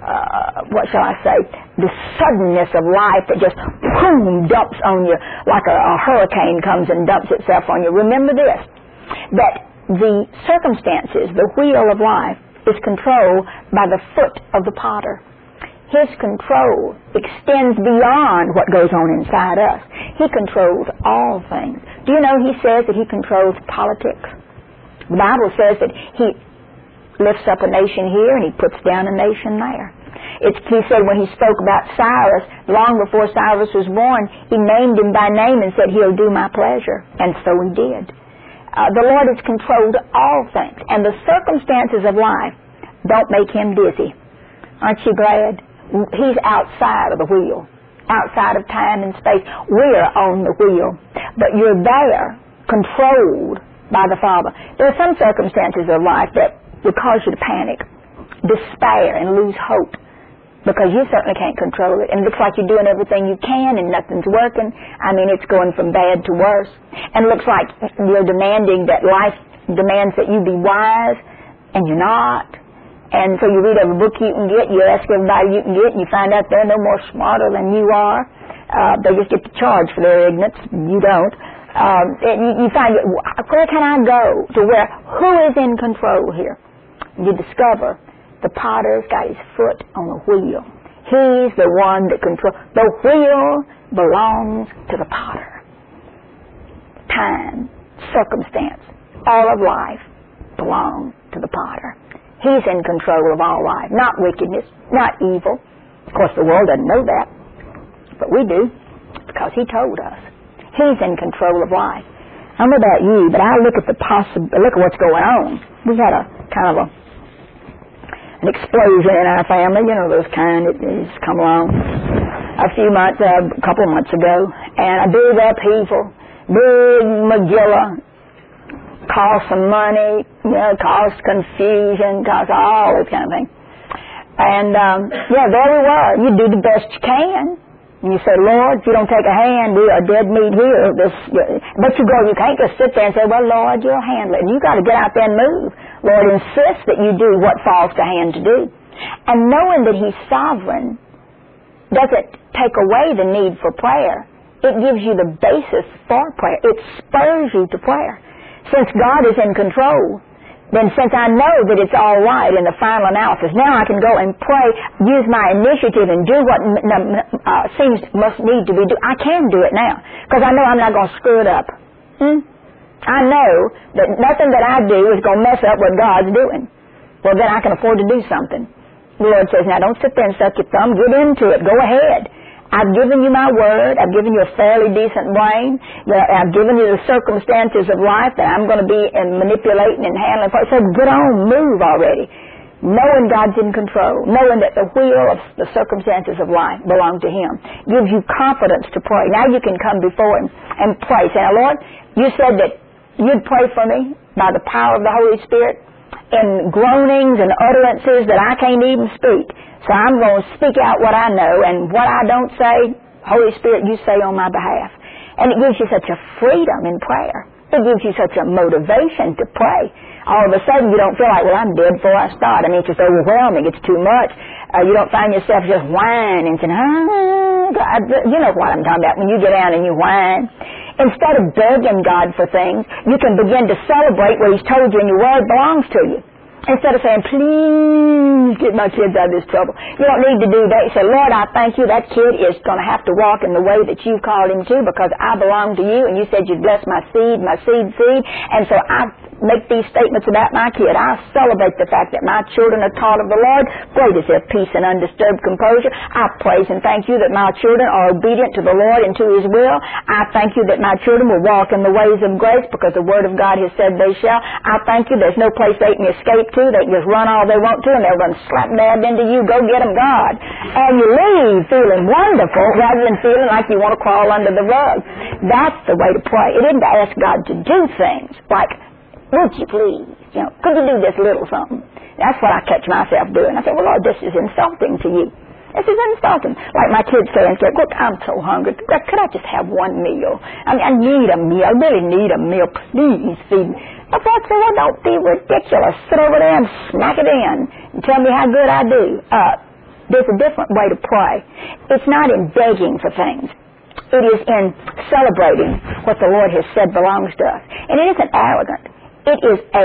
uh, what shall I say, the suddenness of life that just boom, dumps on you like a, a hurricane comes and dumps itself on you. Remember this, that the circumstances, the wheel of life, is controlled by the foot of the potter. His control extends beyond what goes on inside us. He controls all things. Do you know he says that he controls politics? The Bible says that he lifts up a nation here and he puts down a nation there. It's, he said when he spoke about Cyrus, long before Cyrus was born, he named him by name and said, he'll do my pleasure. And so he did. Uh, the Lord has controlled all things. And the circumstances of life don't make him dizzy. Aren't you glad? He's outside of the wheel, outside of time and space. We're on the wheel. But you're there, controlled by the Father. There are some circumstances of life that will cause you to panic, despair, and lose hope, because you certainly can't control it. And it looks like you're doing everything you can and nothing's working. I mean, it's going from bad to worse. And it looks like you're demanding that life demands that you be wise, and you're not. And so you read every book you can get, you ask everybody you can get, and you find out they're no more smarter than you are. Uh, they just get to charge for their ignorance. You don't. Um, and you, you find, where can I go to where, who is in control here? You discover the potter's got his foot on the wheel. He's the one that controls. The wheel belongs to the potter. Time, circumstance, all of life belong to the potter. He's in control of all life, not wickedness, not evil. Of course, the world doesn't know that, but we do, because he told us. He's in control of life. I don't know about you, but I look at the possible, look at what's going on. We had a kind of a an explosion in our family, you know, those kind that just come along a few months, uh, a couple of months ago, and a big upheaval, big Megillah, caused some money, you know, caused confusion, caused all this kind of thing. And, um, yeah, there we were. You do the best you can. And you say, Lord, if you don't take a hand, we are dead meat here. This, but you go, you can't just sit there and say, well, Lord, you'll handle it. And you got to get out there and move. Lord insists that you do what falls to hand to do. And knowing that he's sovereign doesn't take away the need for prayer. It gives you the basis for prayer. It spurs you to prayer. Since God is in control, then since I know that it's all right in the final analysis, now I can go and pray, use my initiative and do what uh, seems must need to be done. I can do it now, because I know I'm not going to screw it up. Hmm? I know that nothing that I do is going to mess up what God's doing. Well, then I can afford to do something. The Lord says, now don't sit there and suck your thumb. Get into it. Go ahead. I've given you my word. I've given you a fairly decent brain. I've given you the circumstances of life that I'm going to be in manipulating and handling. So get on, move already. Knowing God's in control, knowing that the wheel of the circumstances of life belong to him, gives you confidence to pray. Now you can come before him and pray. Say, now, Lord, you said that you'd pray for me by the power of the Holy Spirit in groanings and utterances that I can't even speak. So I'm going to speak out what I know, and what I don't say, Holy Spirit, you say on my behalf. And it gives you such a freedom in prayer. It gives you such a motivation to pray. All of a sudden you don't feel like, well, I'm dead before I start. I mean, it's just overwhelming. It's too much. Uh, you don't find yourself just whining and saying, ah, God. You know what I'm talking about when you get down and you whine. Instead of begging God for things, you can begin to celebrate what he's told you and your word belongs to you. Instead of saying, please get my kids out of this trouble. You don't need to do that. You say, Lord, I thank you. That kid is going to have to walk in the way that you've called him to, because I belong to you, and you said you'd bless my seed, my seed seed. And so I make these statements about my kid. I celebrate the fact that my children are taught of the Lord. Great is their peace and undisturbed composure. I praise and thank you that my children are obedient to the Lord and to his will. I thank you that my children will walk in the ways of grace, because the word of God has said they shall. I thank you there's no place they can escape to. They can just run all they want to, and they'll run slap dab into you. Go get them, God. And you leave feeling wonderful rather than feeling like you want to crawl under the rug. That's the way to pray. It isn't to ask God to do things like, would you please? You know, could you do this little something? That's what I catch myself doing. I say, well, Lord, this is insulting to you. This is insulting. Like my kids say, and say, look, I'm so hungry. Could I just have one meal? I mean, I need a meal. I really need a meal. Please feed me. I thought, so, well, don't be ridiculous. Sit over there and smack it in and tell me how good I do. Uh, there's a different way to pray. It's not in begging for things. It is in celebrating what the Lord has said belongs to us. And it isn't arrogant. It is a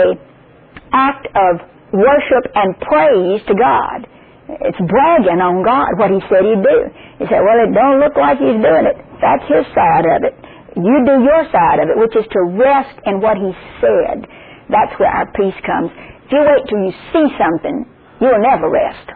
act of worship and praise to God. It's bragging on God, what he said he'd do. He said, well, it don't look like he's doing it. That's his side of it. You do your side of it, which is to rest in what He said. That's where our peace comes. If you wait till you see something, you'll never rest.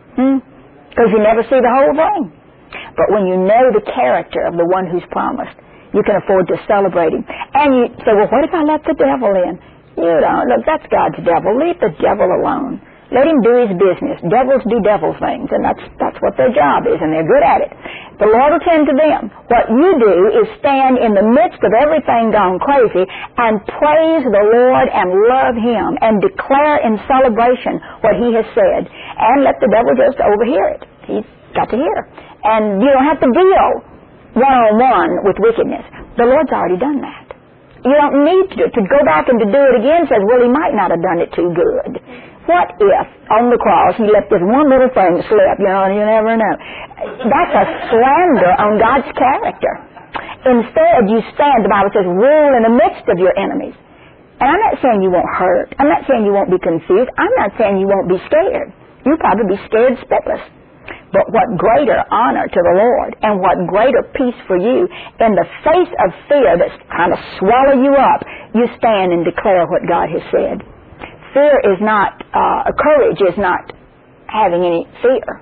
Because hmm? you never see the whole thing. But when you know the character of the one who's promised, you can afford to celebrate Him. And you say, well, what if I let the devil in? You don't. Look, that's God's devil. Leave the devil alone. Let him do his business. Devils do devil things, and that's that's what their job is, and they're good at it. The Lord will tend to them. What you do is stand in the midst of everything gone crazy and praise the Lord and love Him and declare in celebration what He has said, and let the devil just overhear it. He's got to hear. And you don't have to deal one-on-one with wickedness. The Lord's already done that. You don't need to. To go back and to do it again says, well, He might not have done it too good. What if, on the cross, He let this one little thing slip? You know, you never know. That's a slander on God's character. Instead, you stand, the Bible says, rule in the midst of your enemies. And I'm not saying you won't hurt. I'm not saying you won't be confused. I'm not saying you won't be scared. You'll probably be scared spitless. But what greater honor to the Lord and what greater peace for you in the face of fear that's trying to swallow you up, you stand and declare what God has said. Fear is not, uh, courage is not having any fear.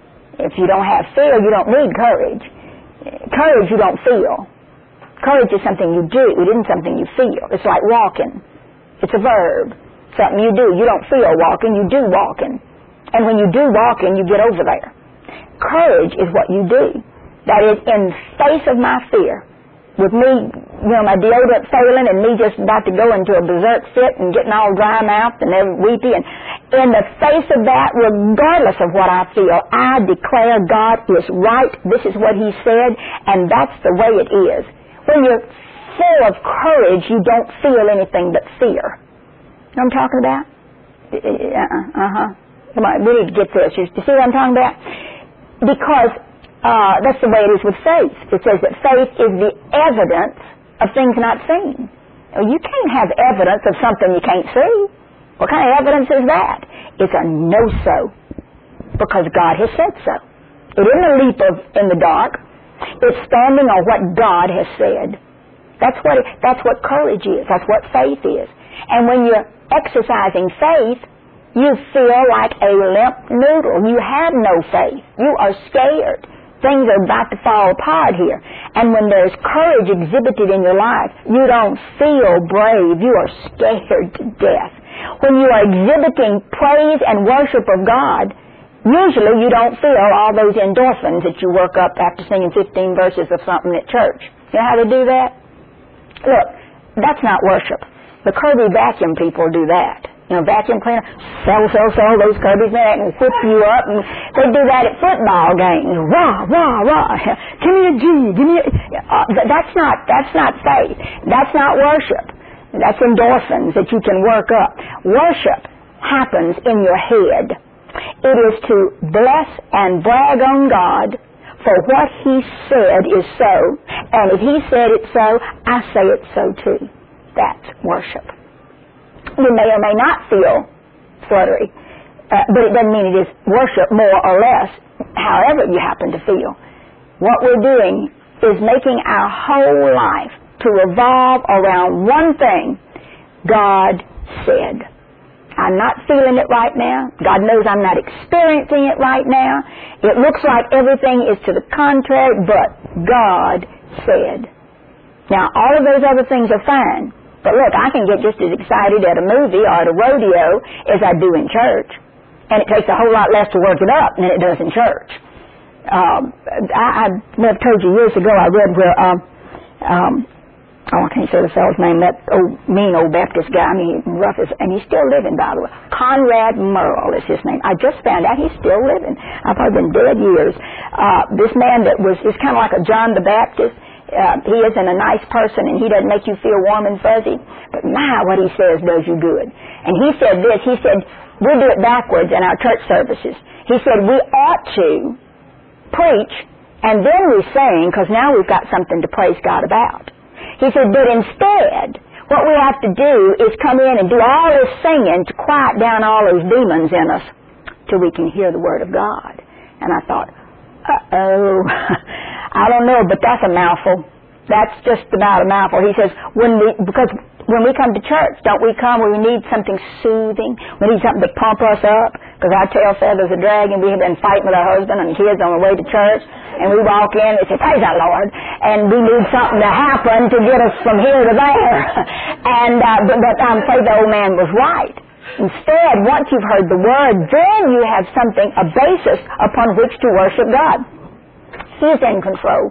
If you don't have fear, you don't need courage. Courage you don't feel. Courage is something you do. It isn't something you feel. It's like walking. It's a verb. Something you do. You don't feel walking, you do walking. And when you do walking, you get over there. Courage is what you do. That is, in face of my fear, with me, you know, my deodorant failing and me just about to go into a berserk fit and getting all dry-mouthed and weepy, and in the face of that, regardless of what I feel, I declare God is right. This is what He said, and that's the way it is. When you're full of courage, you don't feel anything but fear. You know what I'm talking about? Uh-uh, uh-huh. Come on, we need to get this. You see what I'm talking about? Because uh, that's the way it is with faith. It says that faith is the evidence of things not seen. Now, you can't have evidence of something you can't see. What kind of evidence is that? It's a no-so, because God has said so. It isn't a leap of in the dark. It's standing on what God has said. That's what, it, that's what courage is. That's what faith is. And when you're exercising faith, you feel like a limp noodle. You have no faith. You are scared. Things are about to fall apart here. And when there's courage exhibited in your life, you don't feel brave. You are scared to death. When you are exhibiting praise and worship of God, usually you don't feel all those endorphins that you work up after singing fifteen verses of something at church. You know how to do that? Look, that's not worship. The Kirby vacuum people do that. You know, vacuum cleaner, sell, sell, sell those Kirby's there and whip you up. And they do that at football games. Rah, rah, rah. Give me a G. Give me a... Uh, that's not, that's not faith. That's not worship. That's endorphins that you can work up. Worship happens in your head. It is to bless and brag on God for what He said is so. And if He said it so, I say it so too. That's worship. You may or may not feel fluttery, uh, but it doesn't mean it is worship more or less, however you happen to feel. What we're doing is making our whole life to revolve around one thing: God said. I'm not feeling it right now. God knows I'm not experiencing it right now. It looks like everything is to the contrary, but God said. Now, all of those other things are fine. But look, I can get just as excited at a movie or at a rodeo as I do in church. And it takes a whole lot less to work it up than it does in church. Um, I, I may have told you years ago, I read where, um, um, oh, I can't say the fellow's name, that old, mean old Baptist guy, I mean, rough as, and he's still living, by the way. Conrad Merle is his name. I just found out he's still living. I've probably been dead years. Uh, this man that was, is kind of like a John the Baptist. Uh, he isn't a nice person, and he doesn't make you feel warm and fuzzy. But my, what he says does you good. And he said this. He said, we do it backwards in our church services. He said, we ought to preach, and then we sing, because now we've got something to praise God about. He said, but instead, what we have to do is come in and do all this singing to quiet down all those demons in us till we can hear the Word of God. And I thought, uh-oh, I don't know, but that's a mouthful. That's just about a mouthful. He says, when we, because when we come to church, don't we come when we need something soothing? We need something to pump us up? Because our tail feathers are dragging. We have been fighting with our husband and kids on the way to church. And we walk in and say, praise the Lord. And we need something to happen to get us from here to there. and uh, But, but I'm afraid the old man was right. Instead, once you've heard the Word, then you have something, a basis upon which to worship God. He's in control.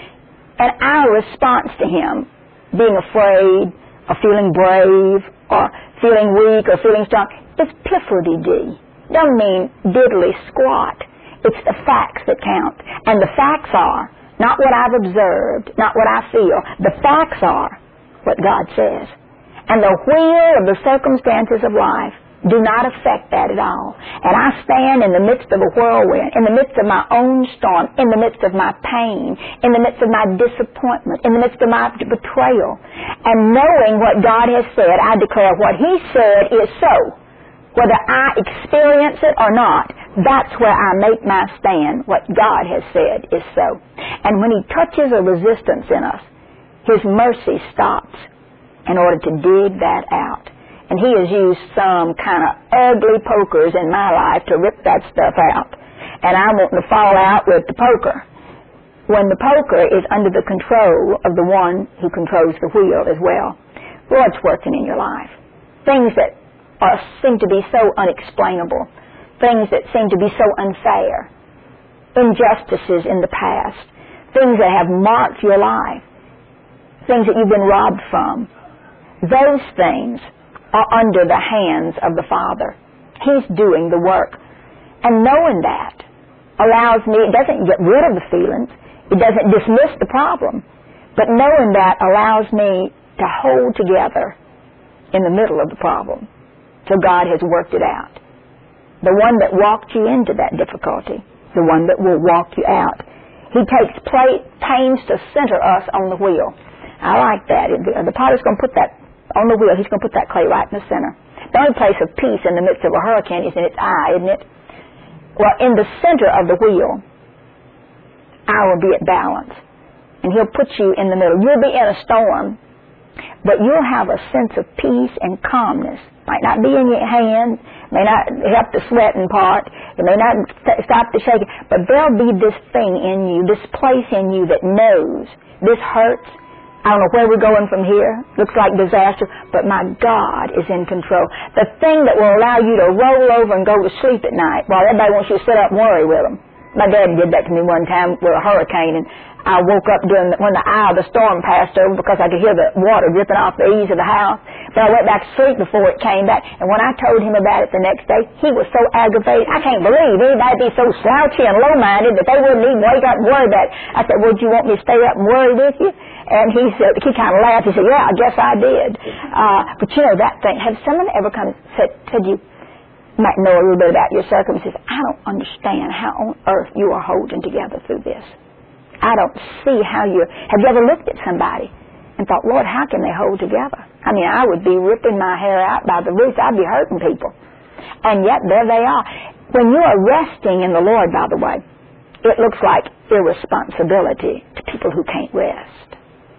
And our response to Him, being afraid, or feeling brave, or feeling weak, or feeling strong, is piffle-de-dee. Don't mean diddly squat. It's the facts that count. And the facts are not what I've observed, not what I feel. The facts are what God says. And the wheel of the circumstances of life do not affect that at all. And I stand in the midst of a whirlwind, in the midst of my own storm, in the midst of my pain, in the midst of my disappointment, in the midst of my betrayal. And knowing what God has said, I declare what He said is so. Whether I experience it or not, that's where I make my stand. What God has said is so. And when He touches a resistance in us, His mercy stops in order to dig that out. And He has used some kind of ugly pokers in my life to rip that stuff out. And I want to fall out with the poker. When the poker is under the control of the one who controls the wheel as well. What's working in your life? Things that are, seem to be so unexplainable. Things that seem to be so unfair. Injustices in the past. Things that have marked your life. Things that you've been robbed from. Those things are under the hands of the Father. He's doing the work. And knowing that allows me, it doesn't get rid of the feelings, it doesn't dismiss the problem, but knowing that allows me to hold together in the middle of the problem till God has worked it out. The one that walked you into that difficulty, the one that will walk you out. He takes play, pains to center us on the wheel. I like that. The potter's going to put that on the wheel. He's going to put that clay right in the center. The only place of peace in the midst of a hurricane is in its eye, isn't it? Well, in the center of the wheel, I will be at balance. And He'll put you in the middle. You'll be in a storm, but you'll have a sense of peace and calmness. Might not be in your hand, may not help the sweating part, it may not st- stop the shaking, but there'll be this thing in you, this place in you that knows this hurts. I don't know where we're going from here. Looks like disaster, but my God is in control. The thing that will allow you to roll over and go to sleep at night while everybody wants you to sit up and worry with them. My dad did that to me one time with a hurricane, and I woke up during the, when the eye of the storm passed over because I could hear the water dripping off the eaves of the house. But I went back to sleep before it came back, and when I told him about it the next day, he was so aggravated. I can't believe anybody be so slouchy and low-minded that they wouldn't even wake up and worry about it. I said, well, do you want me to stay up and worry with you? And he said, he kind of laughed. He said, yeah, I guess I did. Uh, but you know that thing, has someone ever come and said, said you, might know a little bit about your circumstances, I don't understand how on earth you are holding together through this. I don't see how you're, have you ever looked at somebody and thought, Lord, how can they hold together? I mean, I would be ripping my hair out by the roots. I'd be hurting people. And yet, there they are. When you are resting in the Lord, by the way, it looks like irresponsibility to people who can't rest.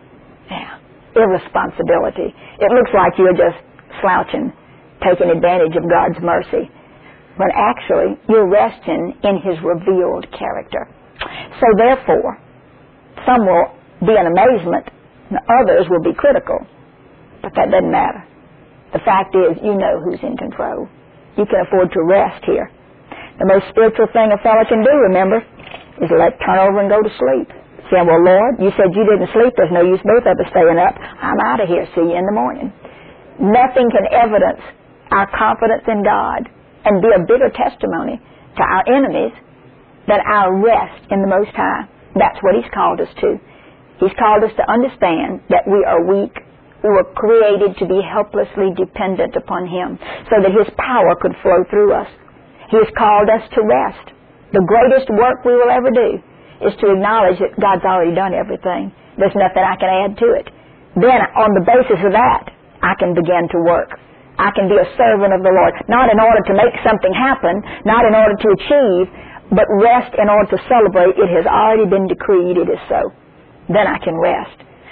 Yeah, irresponsibility. It looks like you're just slouching, taking advantage of God's mercy, when actually you're resting in His revealed character. So therefore, some will be in amazement, and others will be critical, but that doesn't matter. The fact is, you know who's in control. You can afford to rest here. The most spiritual thing a fellow can do, remember, is let turn over and go to sleep. Saying, well, Lord, you said you didn't sleep. There's no use both of us staying up. I'm out of here. See you in the morning. Nothing can evidence our confidence in God and be a bigger testimony to our enemies than our rest in the Most High. That's what He's called us to. He's called us to understand that we are weak. We were created to be helplessly dependent upon Him so that His power could flow through us. He has called us to rest. The greatest work we will ever do is to acknowledge that God's already done everything. There's nothing I can add to it. Then, on the basis of that, I can begin to work. I can be a servant of the Lord, not in order to make something happen, not in order to achieve, but rest in order to celebrate. It has already been decreed. It is so. Then I can rest.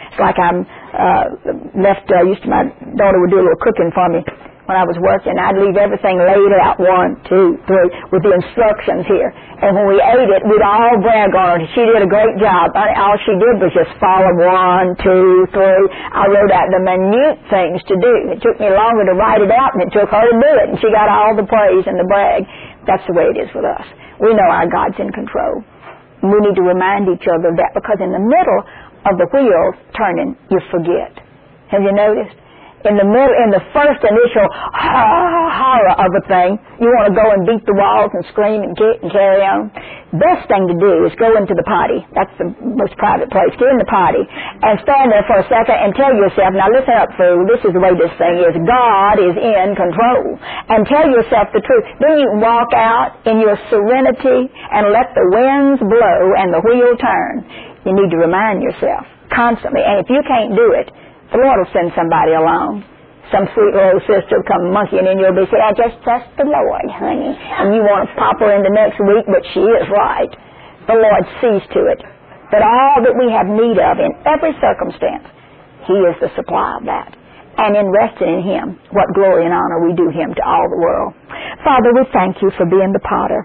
It's like I'm uh, left, uh, used to, my daughter would do a little cooking for me when I was working. I'd leave everything laid out, one, two, three, with the instructions here. And when we ate it, we'd all brag on her. She did a great job. All she did was just follow one, two, three. I wrote out the minute things to do. It took me longer to write it out than it took her to do it. And she got all the praise and the brag. That's the way it is with us. We know our God's in control. And we need to remind each other of that, because in the middle of the wheels turning, you forget. Have you noticed? In the middle, in the first initial horror of a thing, you want to go and beat the walls and scream and kick and carry on. Best thing to do is go into the potty. That's the most private place. Get in the potty and stand there for a second and tell yourself, now listen up, fool, this is the way this thing is. God is in control. And tell yourself the truth. Then you can walk out in your serenity and let the winds blow and the wheel turn. You need to remind yourself constantly. And if you can't do it, the Lord will send somebody along. Some sweet little sister will come monkeying in your bed and say, I just trust the Lord, honey. And you want to pop her in the next week, but she is right. The Lord sees to it that all that we have need of in every circumstance, He is the supply of that. And in resting in Him, what glory and honor we do Him to all the world. Father, we thank You for being the potter.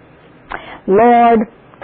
Lord,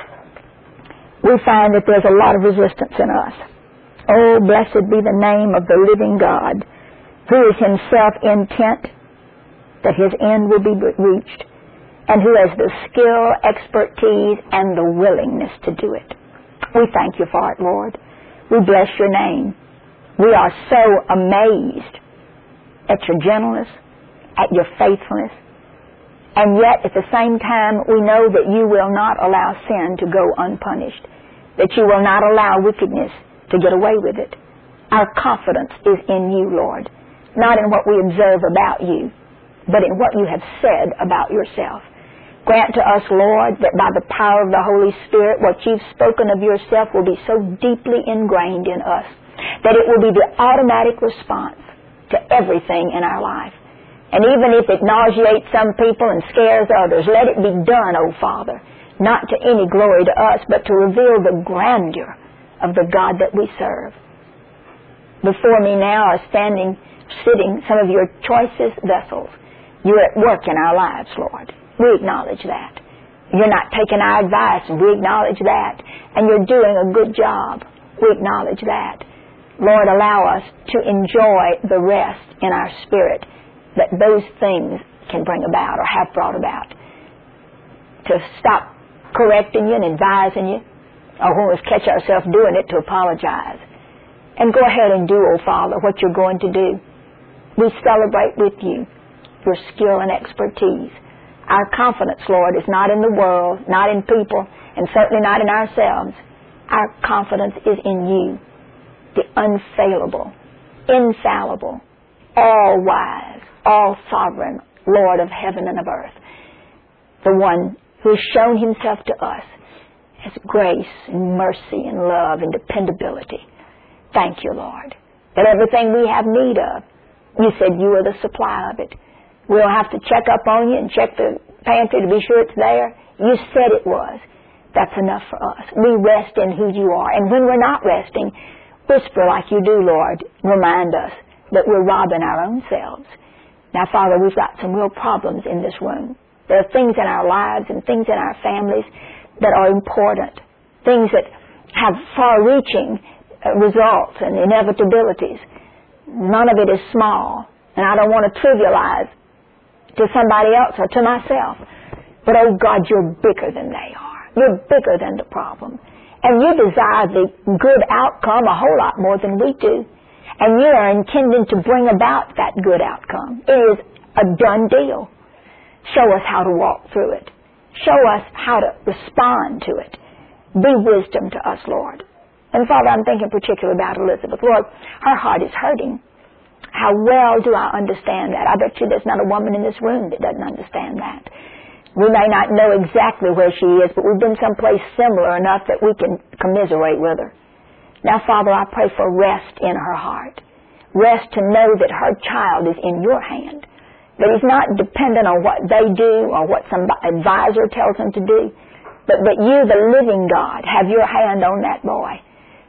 we find that there's a lot of resistance in us. Oh, blessed be the name of the living God, who is Himself intent that His end will be reached, and who has the skill, expertise, and the willingness to do it. We thank You for it, Lord. We bless Your name. We are so amazed at Your gentleness, at Your faithfulness, and yet at the same time we know that You will not allow sin to go unpunished, that You will not allow wickedness to get away with it. Our confidence is in You, Lord, not in what we observe about You, but in what You have said about Yourself. Grant to us, Lord, that by the power of the Holy Spirit, what You've spoken of Yourself will be so deeply ingrained in us that it will be the automatic response to everything in our life. And even if it nauseates some people and scares others, let it be done, O Father, not to any glory to us, but to reveal the grandeur of the God that we serve. Before me now are standing, sitting some of Your choicest vessels. You're at work in our lives, Lord. We acknowledge that. You're not taking our advice, and we acknowledge that. And You're doing a good job. We acknowledge that. Lord, allow us to enjoy the rest in our spirit that those things can bring about or have brought about. To stop correcting You and advising You, or when we catch ourselves doing it, to apologize. And go ahead and do, oh Father, what You're going to do. We celebrate with You Your skill and expertise. Our confidence, Lord, is not in the world, not in people, and certainly not in ourselves. Our confidence is in You, the unfailable, infallible, all-wise, all-sovereign Lord of heaven and of earth, the one who has shown Himself to us as grace and mercy and love and dependability. Thank You, Lord, that everything we have need of, You said You are the supply of it. We don't have to check up on You and check the pantry to be sure it's there. You said it was. That's enough for us. We rest in who You are. And when we're not resting, whisper like You do, Lord. Remind us that we're robbing our own selves. Now, Father, we've got some real problems in this room. There are things in our lives and things in our families that are important, things that have far-reaching uh, results and inevitabilities. None of it is small, and I don't want to trivialize to somebody else or to myself. But, oh God, You're bigger than they are. You're bigger than the problem. And You desire the good outcome a whole lot more than we do. And You are intending to bring about that good outcome. It is a done deal. Show us how to walk through it. Show us how to respond to it. Be wisdom to us, Lord. And Father, I'm thinking particularly about Elizabeth. Lord, her heart is hurting. How well do I understand that? I bet you there's not a woman in this room that doesn't understand that. We may not know exactly where she is, but we've been someplace similar enough that we can commiserate with her. Now, Father, I pray for rest in her heart. Rest to know that her child is in Your hand. That he's not dependent on what they do or what some advisor tells him to do, but that You, the living God, have Your hand on that boy.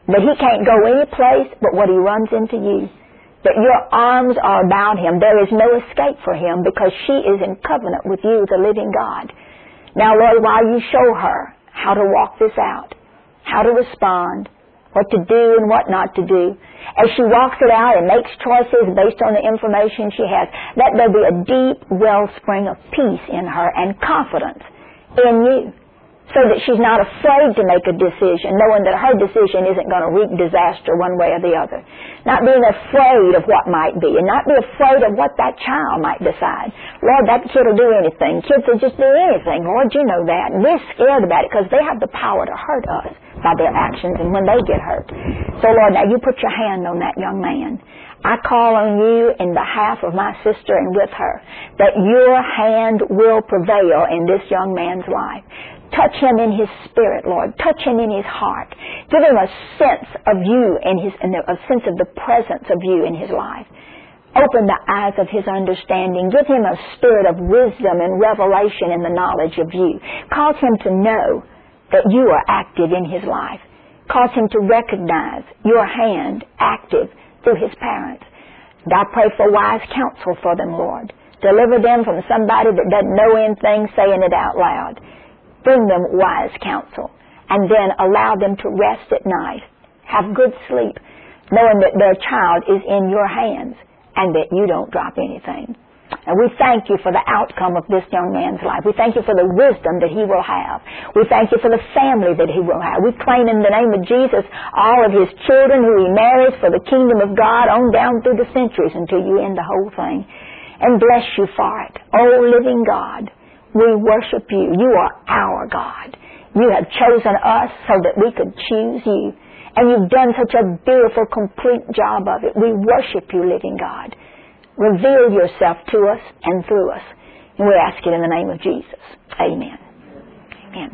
That he can't go any place but what he runs into you. That your arms are about him. There is no escape for him because she is in covenant with you, the living God. Now, Lord, while you show her how to walk this out, how to respond, what to do and what not to do, as she walks it out and makes choices based on the information she has, let there be a deep wellspring of peace in her and confidence in you, so that she's not afraid to make a decision, knowing that her decision isn't going to reap disaster one way or the other. Not being afraid of what might be, and not be afraid of what that child might decide. Lord, that kid will do anything. Kids will just do anything. Lord, you know that. And we're scared about it because they have the power to hurt us by their actions and when they get hurt. So, Lord, now you put your hand on that young man. I call on you in behalf of my sister and with her that your hand will prevail in this young man's life. Touch him in his spirit, Lord. Touch him in his heart. Give him a sense of you and his, and a sense of the presence of you in his life. Open the eyes of his understanding. Give him a spirit of wisdom and revelation in the knowledge of you. Cause him to know that you are active in his life. Cause him to recognize your hand active through his parents. And I pray for wise counsel for them, Lord. Deliver them from somebody that doesn't know anything saying it out loud. Bring them wise counsel, and then allow them to rest at night, have good sleep, knowing that their child is in your hands and that you don't drop anything. And we thank you for the outcome of this young man's life. We thank you for the wisdom that he will have. We thank you for the family that he will have. We claim in the name of Jesus all of his children who he marries for the kingdom of God on down through the centuries until you end the whole thing. And bless you for it. Oh, living God, we worship you. You are our God. You have chosen us so that we could choose you. And you've done such a beautiful, complete job of it. We worship you, living God. Reveal yourself to us and through us. And we ask it in the name of Jesus. Amen. Amen.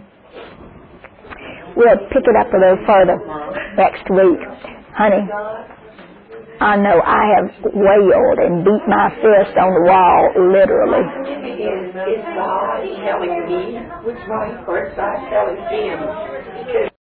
We'll pick it up a little further next week. Honey, I know I have wailed and beat my fist on the wall, literally. Is, is God telling me which one, or is God telling him?